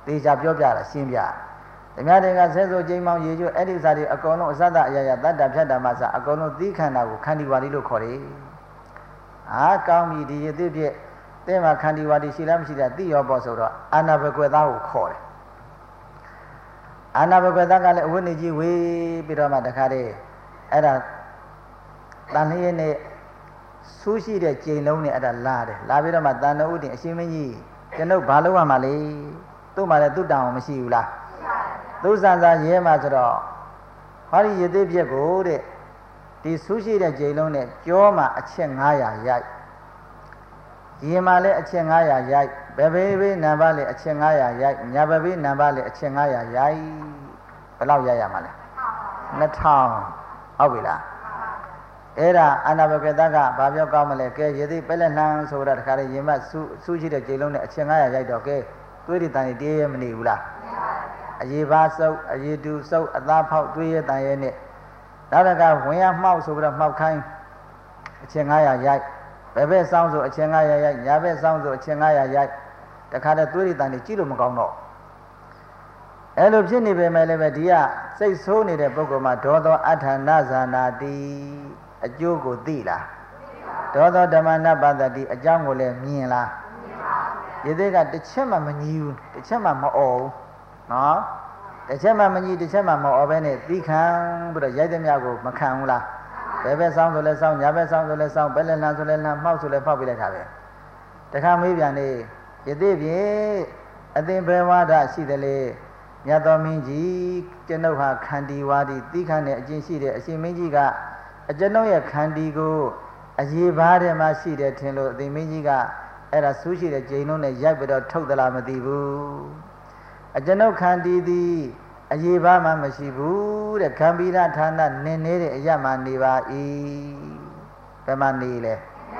တေချာပြောပြတာရှင်းပြဓမြတွေကဆဲဆိုကျိမ်းမောင်းရေကျွအဲ့ဒီစာတွေအကုန်လုံးအစတအရာရာတတ္တဖြတ်တာမှစအကုန်လုံးသီးခန္ဓာကိုခန္တီဝါဒီလို့ခေါ်တယ်အားကောင်းပြီဒီရသေးပြည့်တဲ့မှာခန္တီဝါဒီရှိလားမရှိလားသိရောပေါ့ဆိုတော့အာနာဘကွယ်သားကိုခေါ်တယ်အာနာဘကွယ်သားကလည်းအဝိနည်းကြီးဝေးပြီးတော့မှတခါတည်းအဲ့ဒါတန်လျက်နဲ့ဆူးရှိတဲ့ကြိမ်လုံးနဲ့အဲ့ဒါလာတယ်လာပြီးတော့မှတန်တော်ဥတင်အရှင်မင်းကြီးကျွန်ုပ်ဘာလုပ်ရမှာလဲသူ့မှာလည်းသူ့တောင်မရှိဘူးလားသူ့စံစာရဲမှာဆိုတော့ဟောဒီရသေးပြက်ကိုတဲ့ဒီဆူးရှိတဲ့ကြိမ်လုံးနဲ့ကြောမှာအချက်ငါးရာရိုက်ရင်မှာလည်းအချက်ငါးရာရိုက်ဘယ်ဘေးဘေးနံပါတ်လည်းအချက်ငါးရာရိုက်ညာဘဘေးနံပါတ်လည်းအချက်ငါးရာရိုက်ဘယ်လောက်ရိုက်ရမှာလဲနှစ်ထောင်ဟုတ်ပြီလားအဲ့ဒါအာနာဘကတကဘာပြောကောင်းမလဲကဲရသေးပဲလက်လှမ်းဆိုတော့တခါလေရင်မဆူဆူရှိတဲ့ကြိမ်လုံးနဲ့အချက်ငါးရာရိုက်တော့ကဲတွေးရတန်တည်းရမနေဘူးလားအရေးပါစုပ်အရေးတူစုပ်အသားဖောက်တွေးရတန်ရဲနဲ့နောက်တကဝင်ရမှောက်ဆိုပြီးတော့မှောက်ခိုင်းအချက်ငါးရာရိုက်ဘယ်ဘက်စောင်းဆိုအချက်ငါးရာရိုက်ညာဘက်စောင်းဆိုအချက်ငါးရာရိုက်တခါတည်းတွေးရတန်တွေကြည့်လို့မကောင်းတော့အဲ့လိုဖြစ်နေပေမဲ့လည်းပဲဒီကစိတ်ဆိုးနေတဲ့ပုဂ္ဂိုလ်မှာဒေါသောအဋ္ဌာဏဇာနာတိအကျိုးကိုသိလားဒေါသောဓမ္မနာပတ္တိအကြောင်းကိုလည်းမြင်လားမြင်ပါဘူးဒီသေးကတစ်ချက်မှမညီဘူးတစ်ချက်မှမအော်ဘူးနော်တစ်ချက်မှမညီတစ်ချက်မှမအော်ပဲနဲ့သီးခံပြီးတော့ရိုက်သမျှကိုမခံဘူးလားဘယ်ဘက်ဆောင်ဆိုလဲဆောင်ညာဘက်ဆောင်ဆိုလဲဆောင်ဘယ်လက်လှမ်းဆိုလဲလှမ်းမှောက်ဆိုလဲဖောက်ပြလိုက်တာပဲတခါမေးပြန်နေဒီသေးဖြင့်အသင်ဘယ်ဝါဒရှိတယ်လေမြတ်တော်မင်းကြီးကျွန်ုပ်ဟာခန္တီဝါဒီသီးခံတဲ့အကျင့်ရှိတဲ့အရှင်မင်းကြီးကအကျွန်ုပ်ရဲ့ခန္တီကိုအရေးပါးတယ်မှရှိတယ်ထင်လို့အသင်မင်းကြီးကအဲ့ဒါဆူးရှိတဲ့ကြိမ်လုံးနဲ့ရိုက်ပြီးတော့ထုတ်သလားမသိဘူးအကျွန်ုပ်ခန္တီသည်အရေးပါးမှမရှိဘူးတဲ့ခံပိရဌာနနင်းနေတဲ့အရမှနေပါ၏ဘယ်မှာနေလဲ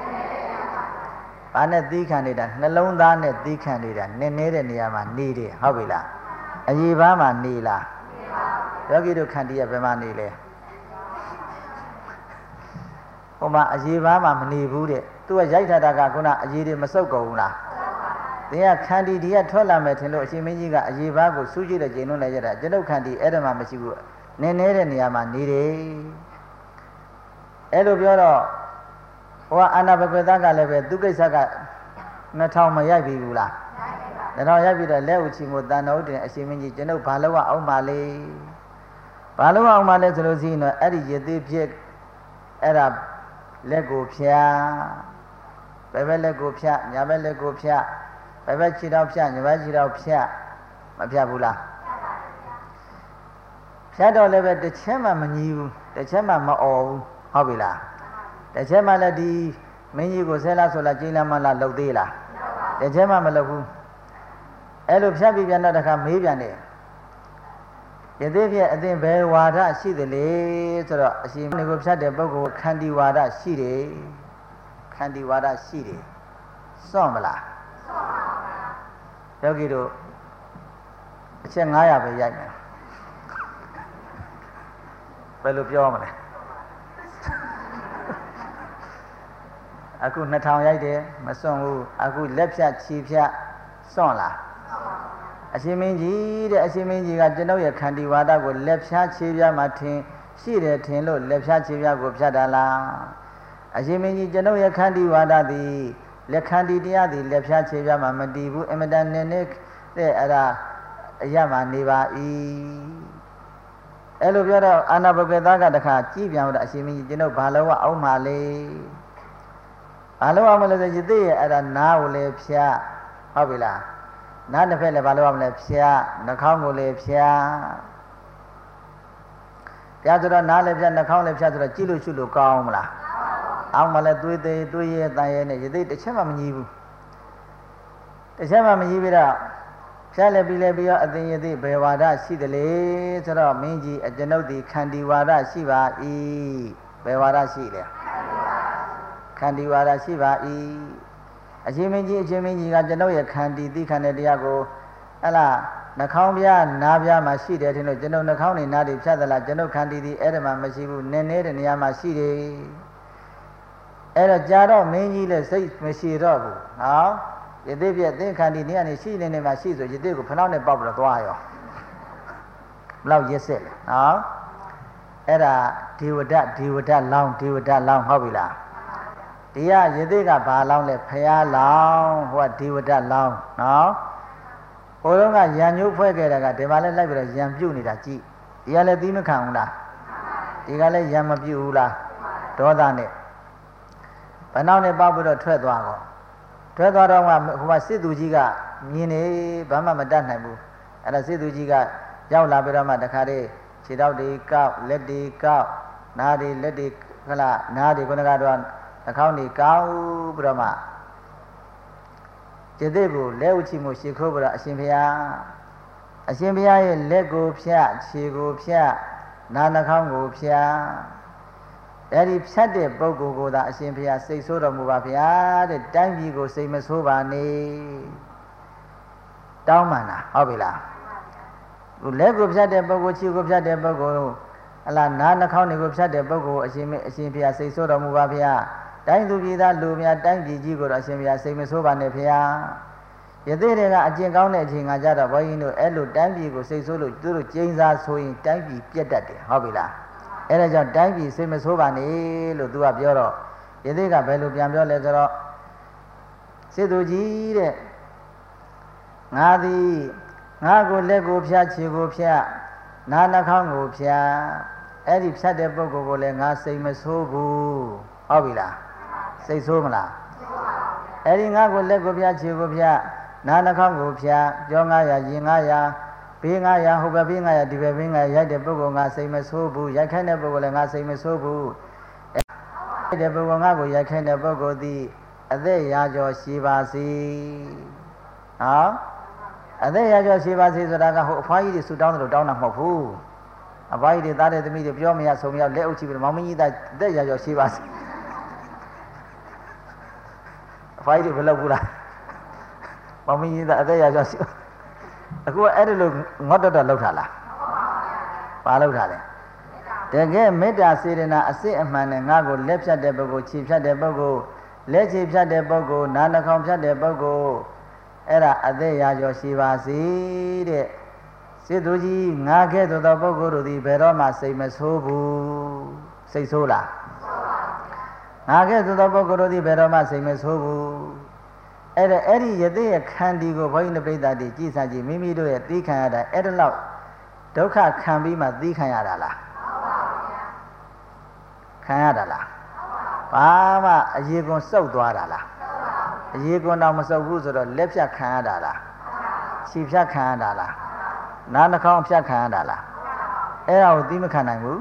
ဘာနဲ့သီးခံနေတာနှလုံးသားနဲ့သီးခံနေတာနင်းနေတဲ့နေရာမှာနေတယ်ဟုတ်ပြီလားအရေးပါးမှနေလားယောဂီတို့ခန္တီကဘယ်မှာနေလဲဟိုမှာအရေးပါးမှမနေဘူးတဲ့သူကရိုက်ထားတာကခုနအရေးတွေမစုပ်ကုန်ဘူးလားတင်းကခန္တီဒီကထွက်လာမယ်ထင်လို့အရှင်မင်းကြီးကအရေးပါးကိုစူးကြည့်တဲ့ကျင်းလုံးလိုက်ရတာကျွန်ုပ်ခန္တီအဲ့ဒါမှမရှိဘူးနင်းနေတဲ့နေရာမှာနေတယ်အဲ့လိုပြောတော့ဟိုကအာနာဘကွေသားကလည်းပဲသူကိစ္စကနှစ်ထောင်မရိုက်ပြီဘူးလားနှစ်ထောင်ရိုက်ပြီးတော့လက်ဥချီမို့တန်တော်တင်အရှင်မင်းကြီးကျွန်ုပ်ဘာလို့အောင်ပါလေဘာလို့အောင်ပါလဲဆိုလို့ရှိရင်တော့အဲ့ဒီရသေးဖြစ်အဲ့ဒါလက်ကိုဖြာဘယ်ဘက်လက်ကိုဖြာညာဘက်လက်ကိုဖြာဘယ်ဘက်ခြေထောက်ဖြာညာဘက်ခြေထောက်ဖြာမဖြာဘူးလားဖြာတော့လည်းပဲတစ်ချက်မှမညီဘူးတစ်ချက်မှမအော်ဘူးဟုတ်ပြီလားတစ်ချက်မှလည်းဒီမင်းကြီးကိုဆဲလားဆိုလားကျင်းလားမလားလှုပ်သေးလားတစ်ချက်မှမလှုပ်ဘူးအဲ့လိုဖြတ်ပြီးပြန်တော့တခါမေးပြန်တယ်ယသိဖြင့်အသင်ဘယ်ဝါဒရှိသလဲဆိုတော့အရှင်မင်းကိုဖြတ်တဲ့ပုဂ္ဂိုလ်ခန္တီဝါဒရှိတယ်ခန္တီဝါဒရှိတယ်စွန့်မလားစွန့်ပါဘူးယောဂီတို့အချက်ငါးရာပဲရိုက်မယ်ဘယ်လိုပြောမလဲအခုနှစ်ထောင်ရိုက်တယ်မစွန့်ဘူးအခုလက်ဖြတ်ခြေဖြတ်စွန့်လားအရှင်မင်းကြီးတဲ့အရှင်မင်းကြီးကကျွန်ုပ်ရဲ့ခန္တီဝါဒကိုလက်ဖြားခြေပြားမှာထင်ရှိတယ်ထင်လို့လက်ဖြားခြေပြားကိုဖြတ်တာလားအရှင်မင်းကြီးကျွန်ုပ်ရဲ့ခန္တီဝါဒသည်လက်ခန္တီတရားသည်လက်ဖြားခြေပြားမှာမတည်ဘူးအင်မတန်နဲ့နဲ့တဲ့အဲ့ဒါအရမှာနေပါ၏အဲ့လိုပြောတော့အာနာဘဂေသားကတခါကြည်ပြန်တော့အရှင်မင်းကြီးကျွန်ုပ်ဘာလို့အောင်မှာလဲဘာလို့အောင်မလဲဆိုရသေးရဲ့အဲ့ဒါနားကိုလည်းဖြားဟုတ်ပြီလားနားတစ်ဖက်လည်းဘာလို့ရမလဲဖြားနှာခေါင်းကိုလည်းဖြားဖြားဆိုတော့နားလည်းဖြားနှာခေါင်းလည်းဖြားဆိုတော့ကြည့်လို့ရှုလို့ကောင်းမလားအောင်းမလဲသွေးသေးသွေးရဲတန်ရဲနဲ့ရသေးတစ်ချက်မှမညီဘူးတစ်ချက်မှမညီပြီးတော့ဖြားလည်းပြီးလည်းပြီးတော့အသင်ရသေးဘယ်ဝါဒရှိသလဲဆိုတော့မင်းကြီးအကျွန်ုပ်ဒီခန္တီဝါဒရှိပါ၏ဘယ်ဝါဒရှိလဲခန္တီဝါဒရှိပါ၏အရှင်မင်းကြီးအရှင်မင်းကြီးကကျွန်ုပ်ရဲ့ခန္တီသိခံတဲ့တရားကိုအဲ့လားနှာခေါင်းပြားနားပြားမှာရှိတယ်ထင်လို့ကျွန်ုပ်နှာခေါင်းနဲ့နားတွေဖြတ်သလားကျွန်ုပ်ခန္တီဒီအဲ့ဒါမှမရှိဘူးနည်းနည်းတဲ့နေရာမှာရှိတယ်အဲ့တော့ကြာတော့မင်းကြီးလည်းစိတ်မရှိတော့ဘူးနော်ယသိပြသင်္ခန္ဒီနေရာနေရှိနေနေမှာရှိဆိုယသိကိုဖနှောက်နဲ့ပေါက်ပြီးတော့သွားရောဘလောက်ရစ်စစ်လဲနော်အဲ့ဒါဒေဝဒဒေဝဒလောင်းဒေဝဒလောင်းဟုတ်ပြီလားဒီကယသိကဘာလောင်းလဲဖရာလောင်းဟိုကဒေဝဒလောင်းနော်ဟိုတော့ကရံညိုးဖွဲ့ခဲ့တာကဒီမှာလဲလိုက်ပြီးတော့ရံပြုတ်နေတာကြည့်ဒီကလည်းသီးမခံဘူးလားဒီကလည်းရံမပြုတ်ဘူးလားဒေါသနဲ့ဘနောက်နဲ့ပေါက်ပြီးတော့ထွက်သွားတော့ထွက်သွားတော့ကဟိုကစစ်သူကြီးကမြင်နေဘာမှမတတ်နိုင်ဘူးအဲ့ဒါစစ်သူကြီးကရောက်လာပြီးတော့မှတခါတည်းခြေထောက်တွေကောက်လက်တွေကောက်နားတွေလက်တွေခလာနားတွေခုနကတော့နှာခေါင်းတွေကောက်ပြီးတော့မှကျေသေးကိုလက်ဥချီမှုရှ िख ိုးပြီးတော့အရှင်ဘုရားအရှင်ဘုရားရဲ့လက်ကိုဖြတ်ခြေကိုဖြတ်နားနှာခေါင်းကိုဖြတ်အဲ့ဒီဖြတ်တဲ့ပုဂ္ဂိုလ်ကိုသာအရှင်ဘုရားစိတ်ဆိုးတော်မူပါဗျာတဲ့တိုင်းပြည်ကိုစိတ်မဆိုးပါနဲ့တောင်းပန်တာဟုတ်ပြီလားလက်ကိုဖြတ်တဲ့ပုဂ္ဂိုလ်ခြေကိုဖြတ်တဲ့ပုဂ္ဂိုလ်အလားနားနှာခေါင်းတွေကိုဖြတ်တဲ့ပုဂ္ဂိုလ်အရှင်အရှင်ဘုရားစိတ်ဆိုးတော်မူပါဗျာတိုင်းသူပြည်သားလူများတိုင်းပြည်ကြီးကိုတော့အရှင်ဘုရားစိတ်မဆိုးပါနဲ့ဗျာယသိတွေကအကျင့်ကောင်းတဲ့အချိန်ကကြတော့ဘုန်းကြီးတို့အဲ့လိုတိုင်းပြည်ကိုစိတ်ဆိုးလို့သူတို့ကျင်းစားဆိုရင်တိုင်းပြည်ပြတ်တတ်တယ်ဟုတ်ပြီလားအဲ့ဒါကြောင့်တိုင်းပြည်စိတ်မဆိုးပါနဲ့လို့သူကပြောတော့ယသိကဘယ်လိုပြန်ပြောလဲဆိုတော့စစ်သူကြီးတဲ့ငါသည်ငါကိုလက်ကိုဖြတ်ခြေကိုဖြတ်နားနှာခေါင်းကိုဖြတ်အဲ့ဒီဖြတ်တဲ့ပုဂ္ဂိုလ်ကိုလည်းငါစိတ်မဆိုးဘူးဟုတ်ပြီလားစိတ်ဆိုးမလားအဲ့ဒီငါကိုလက်ကိုဖြတ်ခြေကိုဖြတ်နားနှာခေါင်းကိုဖြတ်ကြောငါရရင်ငါရဘေးငါရဟိုဘက်ဘေးငါရဒီဘက်ဘေးငါရိုက်တဲ့ပုဂ္ဂိုလ်ငါစိတ်မဆိုးဘူးရိုက်ခိုင်းတဲ့ပုဂ္ဂိုလ်လည်းငါစိတ်မဆိုးဘူးအဲ့ဒီပုဂ္ဂိုလ်ငါကိုရိုက်ခိုင်းတဲ့ပုဂ္ဂိုလ်သည်အသက်ရာကျော်ရှိပါစေဟောအသက်ရာကျော်ရှိပါစေဆိုတာကဟိုအဖွားကြီးတွေဆူတောင်းတယ်လို့တောင်းတာမဟုတ်ဘူးအဖွားကြီးတွေသားတဲ့သမီးတွေပြောမရဆုံးမရလက်အုပ်ချပြီးမောင်မင်းကြီးသားအသက်ရာကျော်ရှိပါစေအဖွားကြီးတွေဘယ်လောက်ဘူးလားမောင်မင်းကြီးသားအသက်ရာကျော်ရှိအခုအဲ့ဒီလိုငေါ့တော်တော်လောက်တာလားဘာလောက်တာလဲတကယ်မေတ္တာစေတနာအစစ်အမှန်နဲ့ငါကိုလက်ဖြတ်တဲ့ပုဂ္ဂိုလ်ခြေဖြတ်တဲ့ပုဂ္ဂိုလ်လက်ခြေဖြတ်တဲ့ပုဂ္ဂိုလ်နားနှာခေါင်းဖြတ်တဲ့ပုဂ္ဂိုလ်အဲ့ဒါအသက်ရာကျော်ရှိပါစေတဲ့စစ်သူကြီးငါခဲ့သောပုဂ္ဂိုလ်တို့သည်ဘယ်တော့မှစိတ်မဆိုးဘူးစိတ်ဆိုးလားငါခဲ့သောပုဂ္ဂိုလ်တို့သည်ဘယ်တော့မှစိတ်မဆိုးဘူးအဲ့ဒါအဲ့ဒီယသိရဲ့ခန္တီကိုဘုန်းကြီးတို့ပြိဿတိကြည်စားကြည့်မိမိတို့ရဲ့သီးခံရတာအဲ့ဒါလောက်ဒုက္ခခံပြီးမှသီးခံရတာလားခံရတာလားဘာမှအရေကွန်စုပ်သွားတာလားအရေကွန်တော့မစုပ်ဘူးဆိုတော့လက်ဖြတ်ခံရတာလားခြေဖြတ်ခံရတာလားနားနှာခေါင်းဖြတ်ခံရတာလားအဲ့ဒါကိုသီးမခံနိုင်ဘူး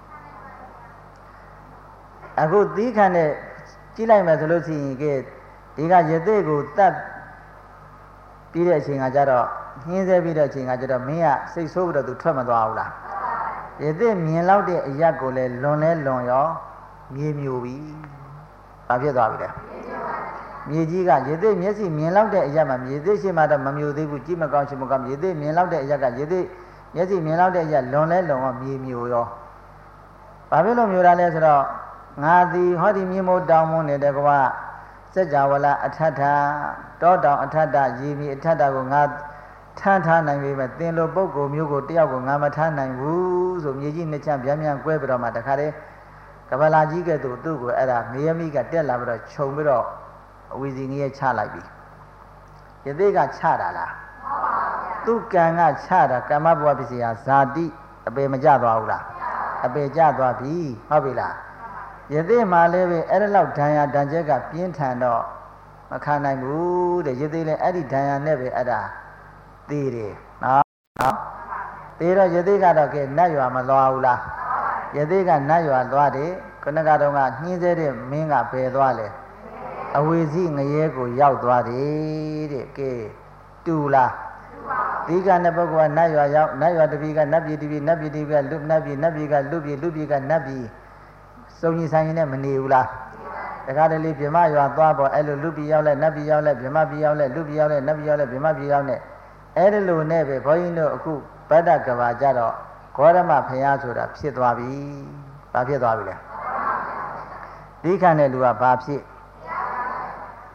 အခုသီးခံတဲ့ကြည့်လိုက်မယ်ဆိုလို့ရှိရင်ကဲဒီကယသိကိုတတ်ပြီးတဲ့အချိန်ကကြတော့နှင်းဆဲပြီးတဲ့အချိန်ကကြတော့မင်းကစိတ်ဆိုးပြီးတော့သူထွက်မသွားဘူးလားယသိမြင်လောက်တဲ့အရက်ကိုလည်းလွန်လဲလွန်ရောမြေမြူပြီဘာဖြစ်သွားပြီလဲမြေကြီးကယသိမျက်စိမြင်လောက်တဲ့အရက်မှာယသိရှိမှတော့မမြူသေးဘူးကြည့်မကောင်းရှိမကောင်းယသိမြင်လောက်တဲ့အရက်ကယသိမျက်စိမြင်လောက်တဲ့အရက်လွန်လဲလွန်ရောမြေမြူရောဘာဖြစ်လို့မြူတာလဲဆိုတော့ငါသည်ဟောဒီမြေမိုးတောင်မွန်းနေတဲ့ကွာစัจ java လာအထထတောတောင်အထထရေမီအထထကိုငါထမ်းထားနိုင်ပြီပဲသင်လိုပုဂ္ဂိုလ်မျိုးကိုတယောက်ကိုငါမထမ်းနိုင်ဘူးဆိုမြေကြီးနှစ်ချမ်းဗျမ်းဗျမ်းကွဲပြီးတော့မှတခါတည်းကပလာကြီးကဲ့သို့သူ့ကိုအဲ့ဒါငရဲမိကတက်လာပြီးတော့ခြုံပြီးတော့အဝီစီငရဲချလိုက်ပြီယသိကချတာလားသူ့ကံကချတာကမ္မဘဝပစ္စည်းဟာဇာတိအပေမကြသွားဘူးလားအပေကြသွားပြီဟုတ်ပြီလားယသိမှလည်းပဲအဲ့ဒါလောက်ဒဏ်ရာဒဏ်ချက်ကပြင်းထန်တော့မခံနိုင်ဘူးတဲ့ယသိလည်းအဲ့ဒီဒဏ်ရာနဲ့ပဲအဲ့ဒါသေးတယ်နော်နော်သေးတော့ယသိကတော့ကဲနတ်ရွာမသွားဘူးလားယသိကနတ်ရွာသွားတယ်ခုနကတော့ကနှင်းသေးတဲ့မင်းကဘယ်သွားလဲအဝေစီငရဲကိုရောက်သွားတယ်တဲ့ကဲတူလားဒီကနေ့ပုဂ္ဂိုလ်ကနတ်ရွာရောက်နတ်ရွာတပီကနတ်ပြည်တပီနတ်ပြည်တပီကလူနတ်ပြည်နတ်ပြည်ကလူပြည်လူပြည်ကနတ်ပြည်စုံကြီးဆိုင်ရင်နဲ့မနေဘူးလားတခါတလေဗြဟ္မရွာသွားပေါ်အဲ့လိုလူပြည်ရောက်လဲနတ်ပြည်ရောက်လဲဗြဟ္မပြည်ရောက်လဲလူပြည်ရောက်လဲနတ်ပြည်ရောက်လဲဗြဟ္မပြည်ရောက်နဲ့အဲ့ဒီလိုနဲ့ပဲဘုန်းကြီးတို့အခုဗဒ္ဒကဘာကြတော့ဂေါရမဘုရားဆိုတာဖြစ်သွားပြီဘာဖြစ်သွားပြီလဲဒီခံတဲ့လူကဘာဖြစ်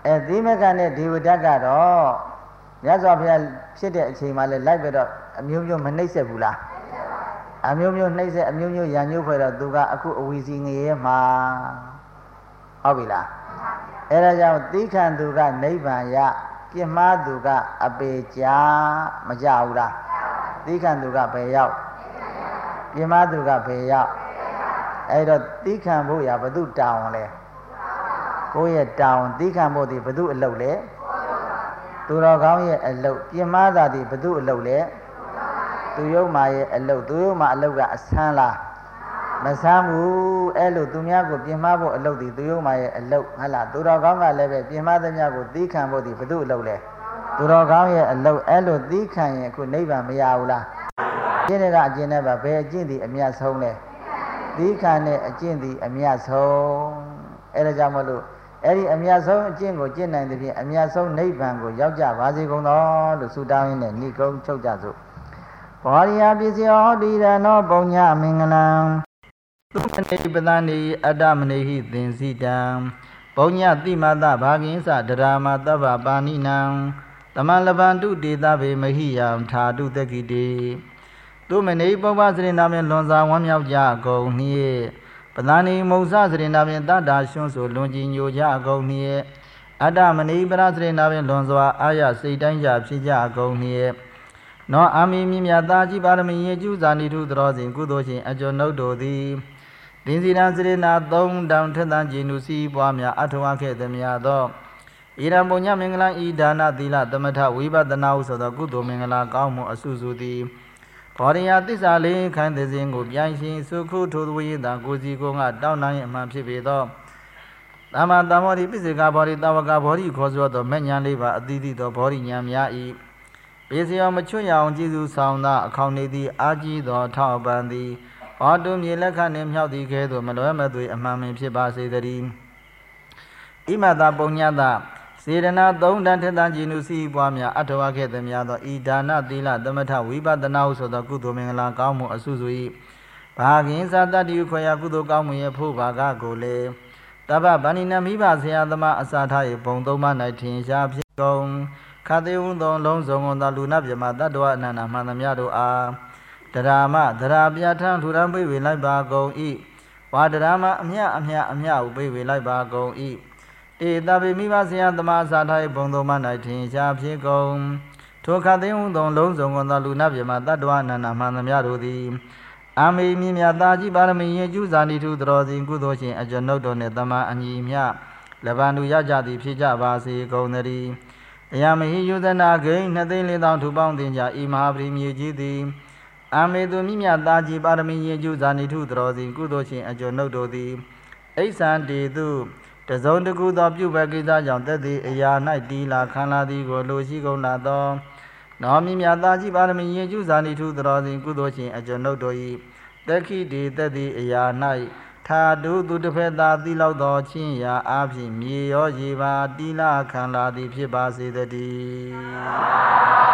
အဲသီမကနဲ့ဒေဝဒတ်ကတော့မြတ်စွာဘုရားဖြစ်တဲ့အချိန်မှလည်းလိုက်ပြီးတော့အမျိုးမျိုးမနှိမ့်ဆက်ဘူးလားအမျိုးမျိုးနှိမ့်ဆက်အမျိုးမျိုးရံညှို့ဖွဲ့တော့သူကအခုအဝီစီငရေမှာဟုတ်ပြီလားအဲဒါကြောင့်သီခံသူကနိဗ္ဗာန်ရပြစ်မှားသူကအပေကြာမကြဘူးလားသီခံသူကဘယ်ရောက်ပြစ်မှားသူကဘယ်ရောက်အဲ့တော့သီခံဖို့ရဘသူတောင်းလဲကိုယ့်ရဲ့တောင်းသီခံဖို့ဒီဘသူအလုပ်လဲသူတော်ကောင်းရဲ့အလုပ်ပြင်းမာတာဒီဘသူအလုပ်လဲသူယုံမာရဲ့အလုပ်သူယုံမာအလုပ်ကအဆန်းလားမဆန်းဘူးအဲ့လိုသူများကိုပြင်းမာဖို့အလုပ်ဒီသူယုံမာရဲ့အလုပ်ဟဟလားသူတော်ကောင်းကလည်းပဲပြင်းမာသမျှကိုသီခံဖို့ဒီဘသူအလုပ်လဲသူတော်ကောင်းရဲ့အလုပ်အဲ့လိုသီခံရင်အခုနိဗ္ဗာန်မရဘူးလားကျင့်တဲ့ကအကျင့်နဲ့ပါဘယ်အကျင့်ဒီအမြတ်ဆုံးလဲသီခံတဲ့အကျင့်ဒီအမြတ်ဆုံးအဲ့ဒါကြောင့်မလို့အဲ့ဒီအမြတ်ဆုံးအကျင့်ကိုကျင့်နိုင်တဲ့ဖြင့်အမြတ်ဆုံးနိဗ္ဗာန်ကိုရောက်ကြပါစေကုန်သောလို့ဆုတောင်းရင်းနဲ့ဏိကုံချုပ်ကြစို့ဘောရိယပစ္စယောတိရနောပုံညမင်္ဂလံသုမနိပဒနိအတ္တမနိဟိသင်္စီတံပုံညတိမတဘာဂိသဒရာမတဗ္ဗပါဏိနံတမလဗန္တုဒေသဗေမဟိယံထာတုတကိတေသုမနိပုပ္ပစရိနာမေလွန်စွာဝမ်းမြောက်ကြကုန်နှင့်ပဒဏီမုံစစရိနာဖြင့်တတ္တာရှွန်းဆိုလွန်ကြည်ညိုကြအကုန်နှင့်အတ္တမဏိပရစရိနာဖြင့်လွန်စွာအာရစိတ်တိုင်းကြဖြစ်ကြအကုန်နှင့်နောအာမီမြမြတာကြီးပါရမီယေကျူဇာနိထုသရောစဉ်ကုသိုလ်ရှင်အကျော်နှုတ်တို့သည်သင်္စီရန်စရိနာသုံးတောင်ထက်သန်ကြည်နုစီပွားများအထောက်ခဲ့သည်များသောဣရံပုညမင်္ဂလံဤဒါနသီလသမထဝိပဿနာဟုဆိုသောကုသိုလ်မင်္ဂလာကောင်းမှုအစုစုသည်ဘောရိယသစ္စာလေးခိုင်းသည်စဉ်ကိုပြိုင်ရှင်စုခုထိုသူဝိယတာကိုစီကိုငါတောင်းနိုင်အမှန်ဖြစ်ပေသောသမ္မာသမ္မောရိပိစိကဘောရိတဝကဘောရိခေါ်ဆိုသောမဲ့ညာလေးပါအတိတိသောဘောရိညာများဤပေစယောမချွတ်ရအောင်ကြည်စုဆောင်သောအခေါင်နေသည်အာကြီးသောထောက်ပံသည်ဘောတုမြေလက်ခနှင့်မြောက်သည်ကဲ့သို့မလွဲမသွေအမှန်ပင်ဖြစ်ပါစေတည်းဣမတာပုံညတာစေရနာသုံးတန်ထက်တန်ကြည်နုစီပွားများအထောက်ခဲ့သည်များသောဤဒါနသီလသမထဝိပဿနာဟုဆိုသောကုသိုလ်မင်္ဂလာကောင်းမှုအစုစု၏ဘာဂင်သာတတ္တိခွေယကုသိုလ်ကောင်းမှုရဲ့ဖို့ဘာကကိုလေတပ္ပဗန္နိနမိဘဆရာသမားအစာထား၏ဘုံသုံးပါး၌ထင်ရှားဖြစ်ကုန်ခသေဝုံသောလုံးစုံသောလူနာပြမတတ္တဝအနန္တမှန်သမျှတို့အားတရာမတရာပြထံထူရန်ပိဝေလိုက်ပါကုန်၏ဝါတရာမအမြအမြအမြဟုပိဝေလိုက်ပါကုန်၏ဧတဗေမိဘဆရာသမားစာထားဘုံသုံးပါး၌ထင်ရှားဖြစ်ကုန်ထိုခသိဟုသောလုံးစုံသောလူနာပြမတတ္တဝအနန္တမှန်သမျှတို့သည်အာမေမြင့်မြတ်သာကြီးပါရမီယေကျူဇာနိထုသရောစဉ်ကုသိုလ်ရှင်အကျွန်ုပ်တို့နှင့်တမန်အညီမြလဗန္တုရကြသည်ဖြစ်ကြပါစေကုန်သတည်းတရားမဟိယုဇနာဂိန်းနှစ်သိန်းလေးသောထူပေါင်းတင်ကြဤမဟာပရိမြေကြီးသည်အာမေသူမြင့်မြတ်သာကြီးပါရမီယေကျူဇာနိထုသရောစဉ်ကုသိုလ်ရှင်အကျွန်ုပ်တို့သည်အိဆံတေတုတစုံတကူသောပြုဘကိစ္စကြောင့်တသက်အရာ၌တီလာခံလာသည်ကိုလိုရှိကုန်လာသောနောမြမြတာကြီးပါရမီယေကျူဇာနိထုသရောစဉ်ကုသိုလ်ရှင်အကျွန်ုပ်တို့၏တခိတေတသက်အရာ၌ထာတုသူတစ်ဖက်သာသီလောက်သောချင်းရာအဖြစ်မြေရောရေပါတီလာခံလာသည်ဖြစ်ပါစေတည်း